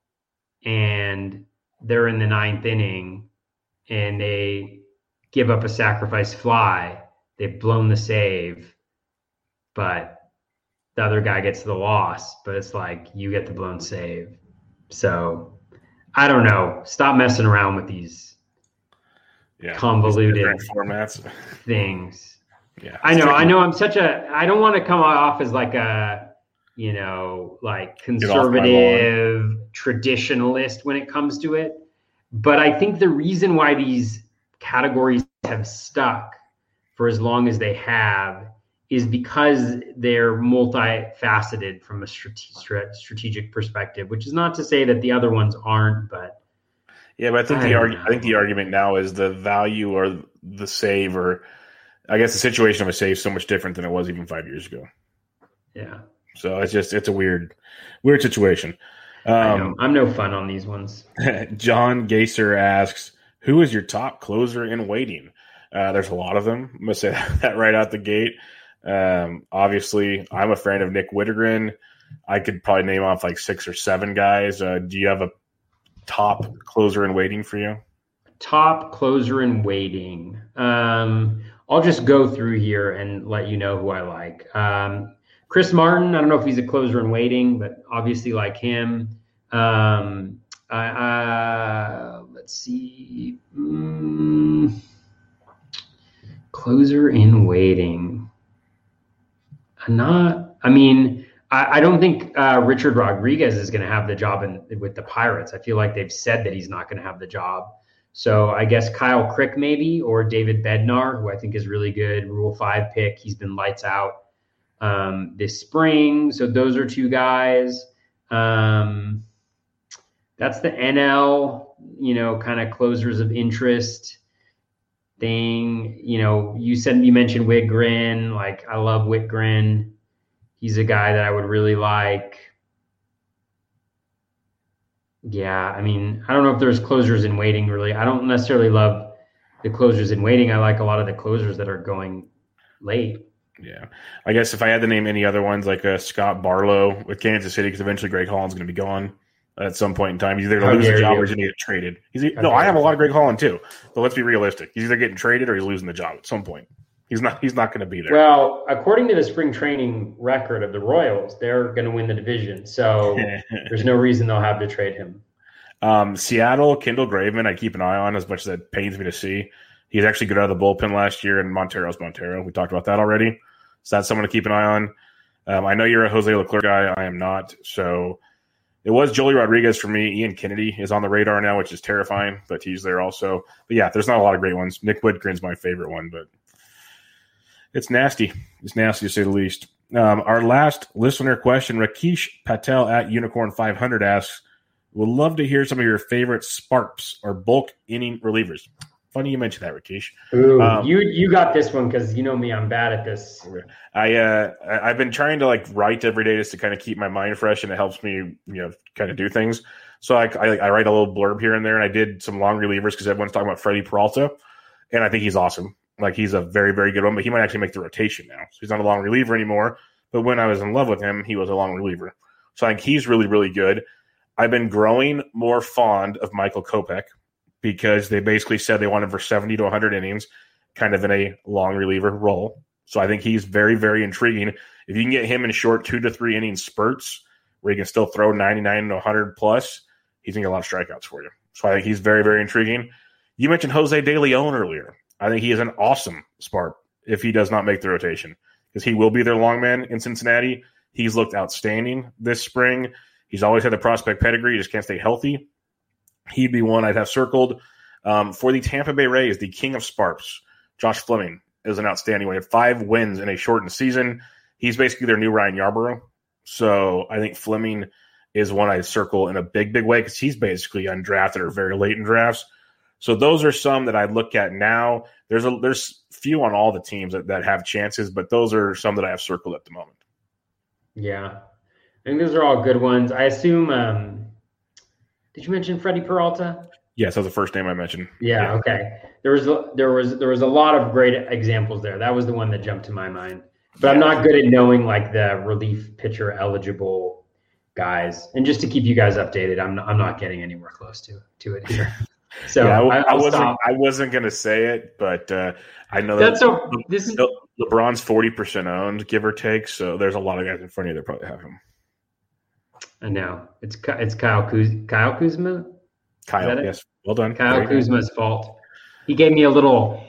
and they're in the 9th inning and they give up a sacrifice fly, they've blown the save, but the other guy gets the loss, but it's like you get the blown save. So I don't know. Stop messing around with these convoluted formats things. Yeah, I know. I don't want to come off as like a, like conservative traditionalist when it comes to it. But I think the reason why these categories have stuck for as long as they have is because they're multifaceted from a strategic perspective, which is not to say that the other ones aren't, but yeah, but I think the argument now is the value or the save, or I guess the situation of a save is so much different than it was even 5 years ago. Yeah. So it's a weird situation. I'm no fun on these ones. John Gaser asks, who is your top closer in waiting? There's a lot of them. I'm going to say that right out the gate. Obviously, I'm a fan of Nick Wittgren. I could probably name off like 6 or 7 guys. Do you have a top closer in waiting for you? Top closer in waiting. I'll just go through here and let you know who I like. Chris Martin, I don't know if he's a closer in waiting, but obviously like him. Let's see. Closer in waiting. I don't think Richard Rodriguez is going to have the job with the Pirates. I feel like they've said that he's not going to have the job. So I guess Kyle Crick maybe, or David Bednar, who I think is really good. Rule 5 pick. He's been lights out this spring. So those are 2 guys. That's the NL, kind of closers of interest thing. You mentioned Wittgren. Like, I love Wittgren. He's a guy that I would really like. Yeah, I don't know if there's closers in waiting, really. I don't necessarily love the closers in waiting. I like a lot of the closers that are going late. Yeah. I guess if I had to name any other ones, like Scott Barlow with Kansas City, because eventually Greg Holland's going to be gone at some point in time. He's either going to lose the job or he's going to get traded. I have a lot of Greg Holland too, but let's be realistic. He's either getting traded or he's losing the job at some point. He's not going to be there. Well, according to the spring training record of the Royals, they're going to win the division. So there's no reason they'll have to trade him. Seattle, Kendall Graveman, I keep an eye on as much as that pains me to see. He's actually good out of the bullpen last year, and Montero's Montero. We talked about that already. So that's someone to keep an eye on. I know you're a Jose Leclerc guy. I am not. So it was Joely Rodriguez for me. Ian Kennedy is on the radar now, which is terrifying, but he's there also. But yeah, there's not a lot of great ones. Nick Wittgren's my favorite one, but it's nasty. It's nasty to say the least. Our last listener question, Rakesh Patel at Unicorn500 asks, would love to hear some of your favorite sparps or bulk inning relievers. Funny you mentioned that, Rakesh. Ooh, you got this one because you know me, I'm bad at this. I've been trying to write every day just to kind of keep my mind fresh, and it helps me kind of do things. So I write a little blurb here and there, and I did some long relievers because everyone's talking about Freddie Peralta, and I think he's awesome. He's a very, very good one, but he might actually make the rotation now. So he's not a long reliever anymore. But when I was in love with him, he was a long reliever. So I think he's really, really good. I've been growing more fond of Michael Kopech because they basically said they want him for 70 to 100 innings, kind of in a long reliever role. So I think he's very, very intriguing. If you can get him in short 2 to 3 inning spurts where he can still throw 99 to 100 plus, he's going to get a lot of strikeouts for you. So I think he's very, very intriguing. You mentioned Jose De Leon earlier. I think he is an awesome spark if he does not make the rotation because he will be their long man in Cincinnati. He's looked outstanding this spring. He's always had the prospect pedigree. He just can't stay healthy. He'd be one I'd have circled. For the Tampa Bay Rays, the king of sparks, Josh Fleming is an outstanding one. He had 5 wins in a shortened season. He's basically their new Ryan Yarbrough. So I think Fleming is one I'd circle in a big, big way because he's basically undrafted or very late in drafts. So those are some that I'd look at now. There's few on all the teams that have chances, but those are some that I have circled at the moment. Yeah. I think those are all good ones. I assume, did you mention Freddie Peralta? Yes, that was the first name I mentioned. Yeah. Okay. There was a lot of great examples there. That was the one that jumped to my mind. But I'm not good at knowing the relief pitcher eligible guys. And just to keep you guys updated, I'm not getting anywhere close to it here. So yeah, I wasn't going to say it, but I know LeBron's 40% owned, give or take. So there's a lot of guys in front of you that probably have him. I know it's Kyle Kuzma. Kyle, yes, well done. Kyle Kuzma's fault. He gave me a little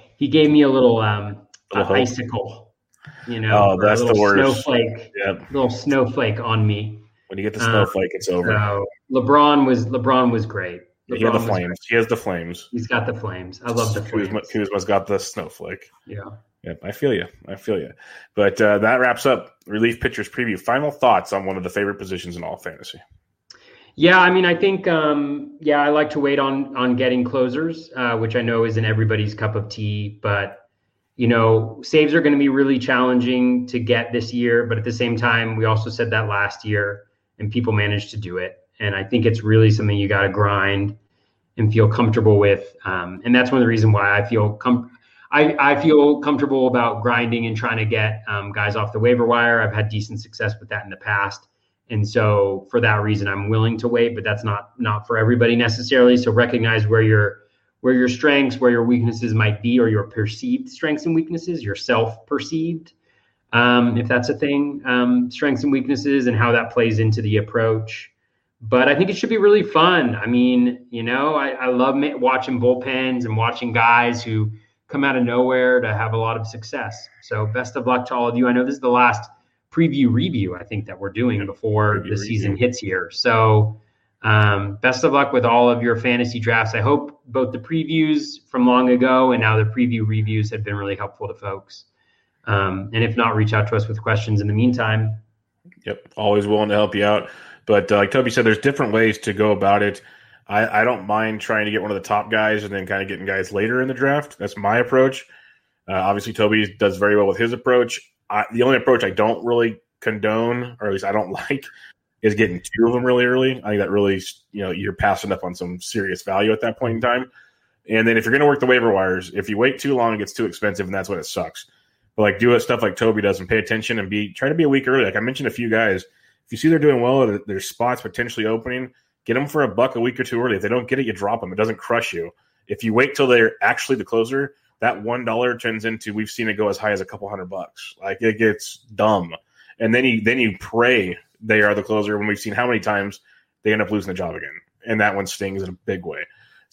icicle. That's the worst. Snowflake. Yep. Little snowflake on me. When you get the snowflake, it's over. So LeBron was great. He has the flames. He has the flames. He's got the flames. I love the flames. Kuzma's got the snowflake. Yeah. Yep, I feel you. But that wraps up Relief Pitchers Preview. Final thoughts on one of the favorite positions in all fantasy. Yeah, I mean, I think, I like to wait on getting closers, which I know isn't everybody's cup of tea. But, saves are going to be really challenging to get this year. But at the same time, we also said that last year, and people managed to do it. And I think it's really something you got to grind and feel comfortable with. And that's one of the reasons why I feel I feel comfortable about grinding and trying to get guys off the waiver wire. I've had decent success with that in the past. And so for that reason, I'm willing to wait, but that's not for everybody necessarily. So recognize where your strengths, where your weaknesses might be, or your perceived strengths and weaknesses, your self-perceived, if that's a thing, strengths and weaknesses, and how that plays into the approach. But I think it should be really fun. I mean, I love watching bullpens and watching guys who come out of nowhere to have a lot of success. So best of luck to all of you. I know this is the last preview review, I think, that we're doing before the season hits here. So best of luck with all of your fantasy drafts. I hope both the previews from long ago and now the preview reviews have been really helpful to folks. And if not, reach out to us with questions in the meantime. Yep, always willing to help you out. But like Toby said, there's different ways to go about it. I don't mind trying to get one of the top guys and then kind of getting guys later in the draft. That's my approach. Obviously, Toby does very well with his approach. The only approach I don't really condone, or at least I don't like, is getting two of them really early. I think that really, you're passing up on some serious value at that point in time. And then if you're going to work the waiver wires, if you wait too long, it gets too expensive, and that's when it sucks. But do stuff like Toby does and pay attention and try to be a week early. Like I mentioned a few guys, if you see they're doing well, there's spots potentially opening, get them for $1 a week or two early. If they don't get it, you drop them. It doesn't crush you. If you wait till they're actually the closer, that $1 turns into, we've seen it go as high as a couple $100. Like it gets dumb. And then you pray they are the closer when we've seen how many times they end up losing the job again. And that one stings in a big way.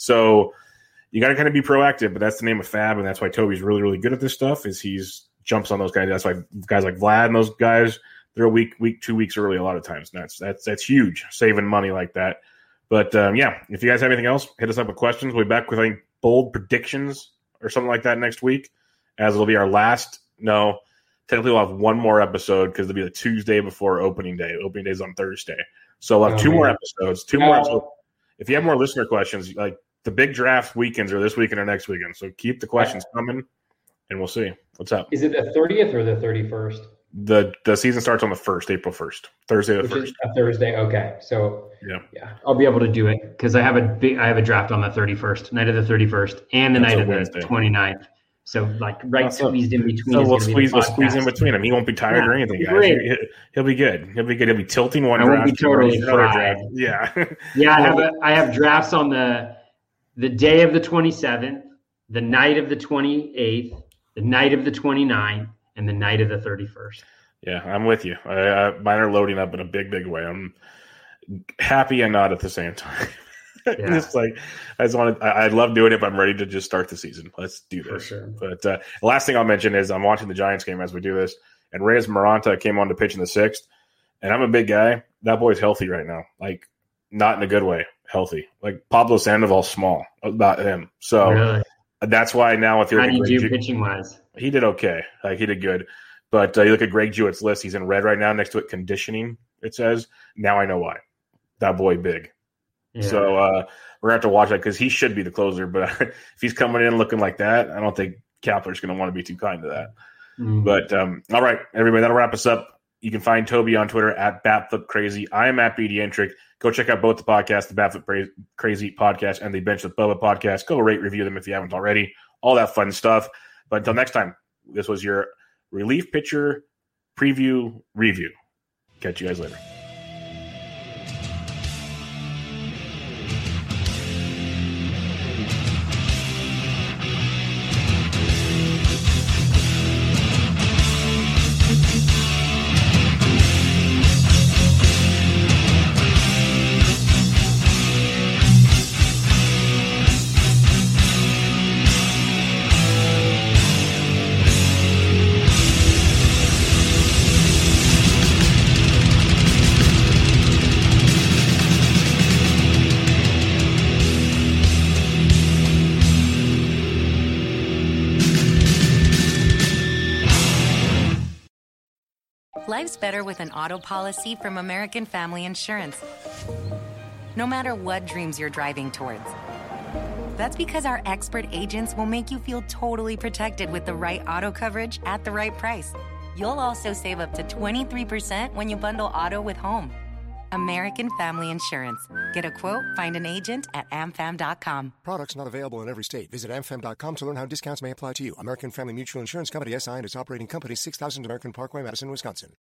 So you got to kind of be proactive, but that's the name of Fab. And that's why Toby's really, really good at this stuff is he's jumps on those guys. That's why guys like Vlad and those guys, they're a week, 2 weeks early a lot of times. And that's huge, saving money like that. But if you guys have anything else, hit us up with questions. We'll be back with bold predictions or something like that next week, as it'll be our last. No, technically we'll have one more episode because it'll be the Tuesday before opening day. Opening day is on Thursday. So we'll have two more episodes. If you have more listener questions, like the big draft weekends are this weekend or next weekend. So keep the questions coming, and we'll see what's up. Is it the 30th or the 31st? The season starts on the 1st, April 1st, Thursday the 1st. A Thursday, okay. So yeah, I'll be able to do it because I have a draft on the 31st, night of the 31st, and the night of the 29th. So squeezed in between. So we'll squeeze in between him. He won't be tired or anything, guys. He'll be good. He'll be tilting one draft. I won't be totally fried. Yeah. I have drafts on the day of the 27th, the night of the 28th, the night of the 29th, and the night of the 31st. Yeah, I'm with you. Mine are loading up in a big, big way. I'm happy and not at the same time. Yeah. I love doing it, but I'm ready to just start the season. Let's do this. Sure. But the last thing I'll mention is I'm watching the Giants game as we do this, and Reyes Maranta came on to pitch in the 6th, and I'm a big guy. That boy's healthy right now. Like, not in a good way, healthy. Like, Pablo Sandoval's small about him. So really? That's why now if you're how do you do pitching-wise? He did okay. Like, he did good. But you look at Greg Jewett's list. He's in red right now. Next to it, conditioning, it says. Now I know why. That boy big. Yeah. So we're going to have to watch that because he should be the closer. But if he's coming in looking like that, I don't think Kapler's going to want to be too kind to that. Mm. But all right, everybody, that'll wrap us up. You can find Toby on Twitter at BatFlipCrazy. I am at BDentric. Go check out both the podcasts, the BatFlip Crazy podcast and the Bench with Bubba podcast. Go rate, review them if you haven't already. All that fun stuff. But until next time, this was your relief pitcher preview review. Catch you guys later. Life's better with an auto policy from American Family Insurance. No matter what dreams you're driving towards. That's because our expert agents will make you feel totally protected with the right auto coverage at the right price. You'll also save up to 23% when you bundle auto with home. American Family Insurance. Get a quote, find an agent at amfam.com. Products not available in every state. Visit amfam.com to learn how discounts may apply to you. American Family Mutual Insurance Company, SI and its operating company, 6000 American Parkway, Madison, Wisconsin.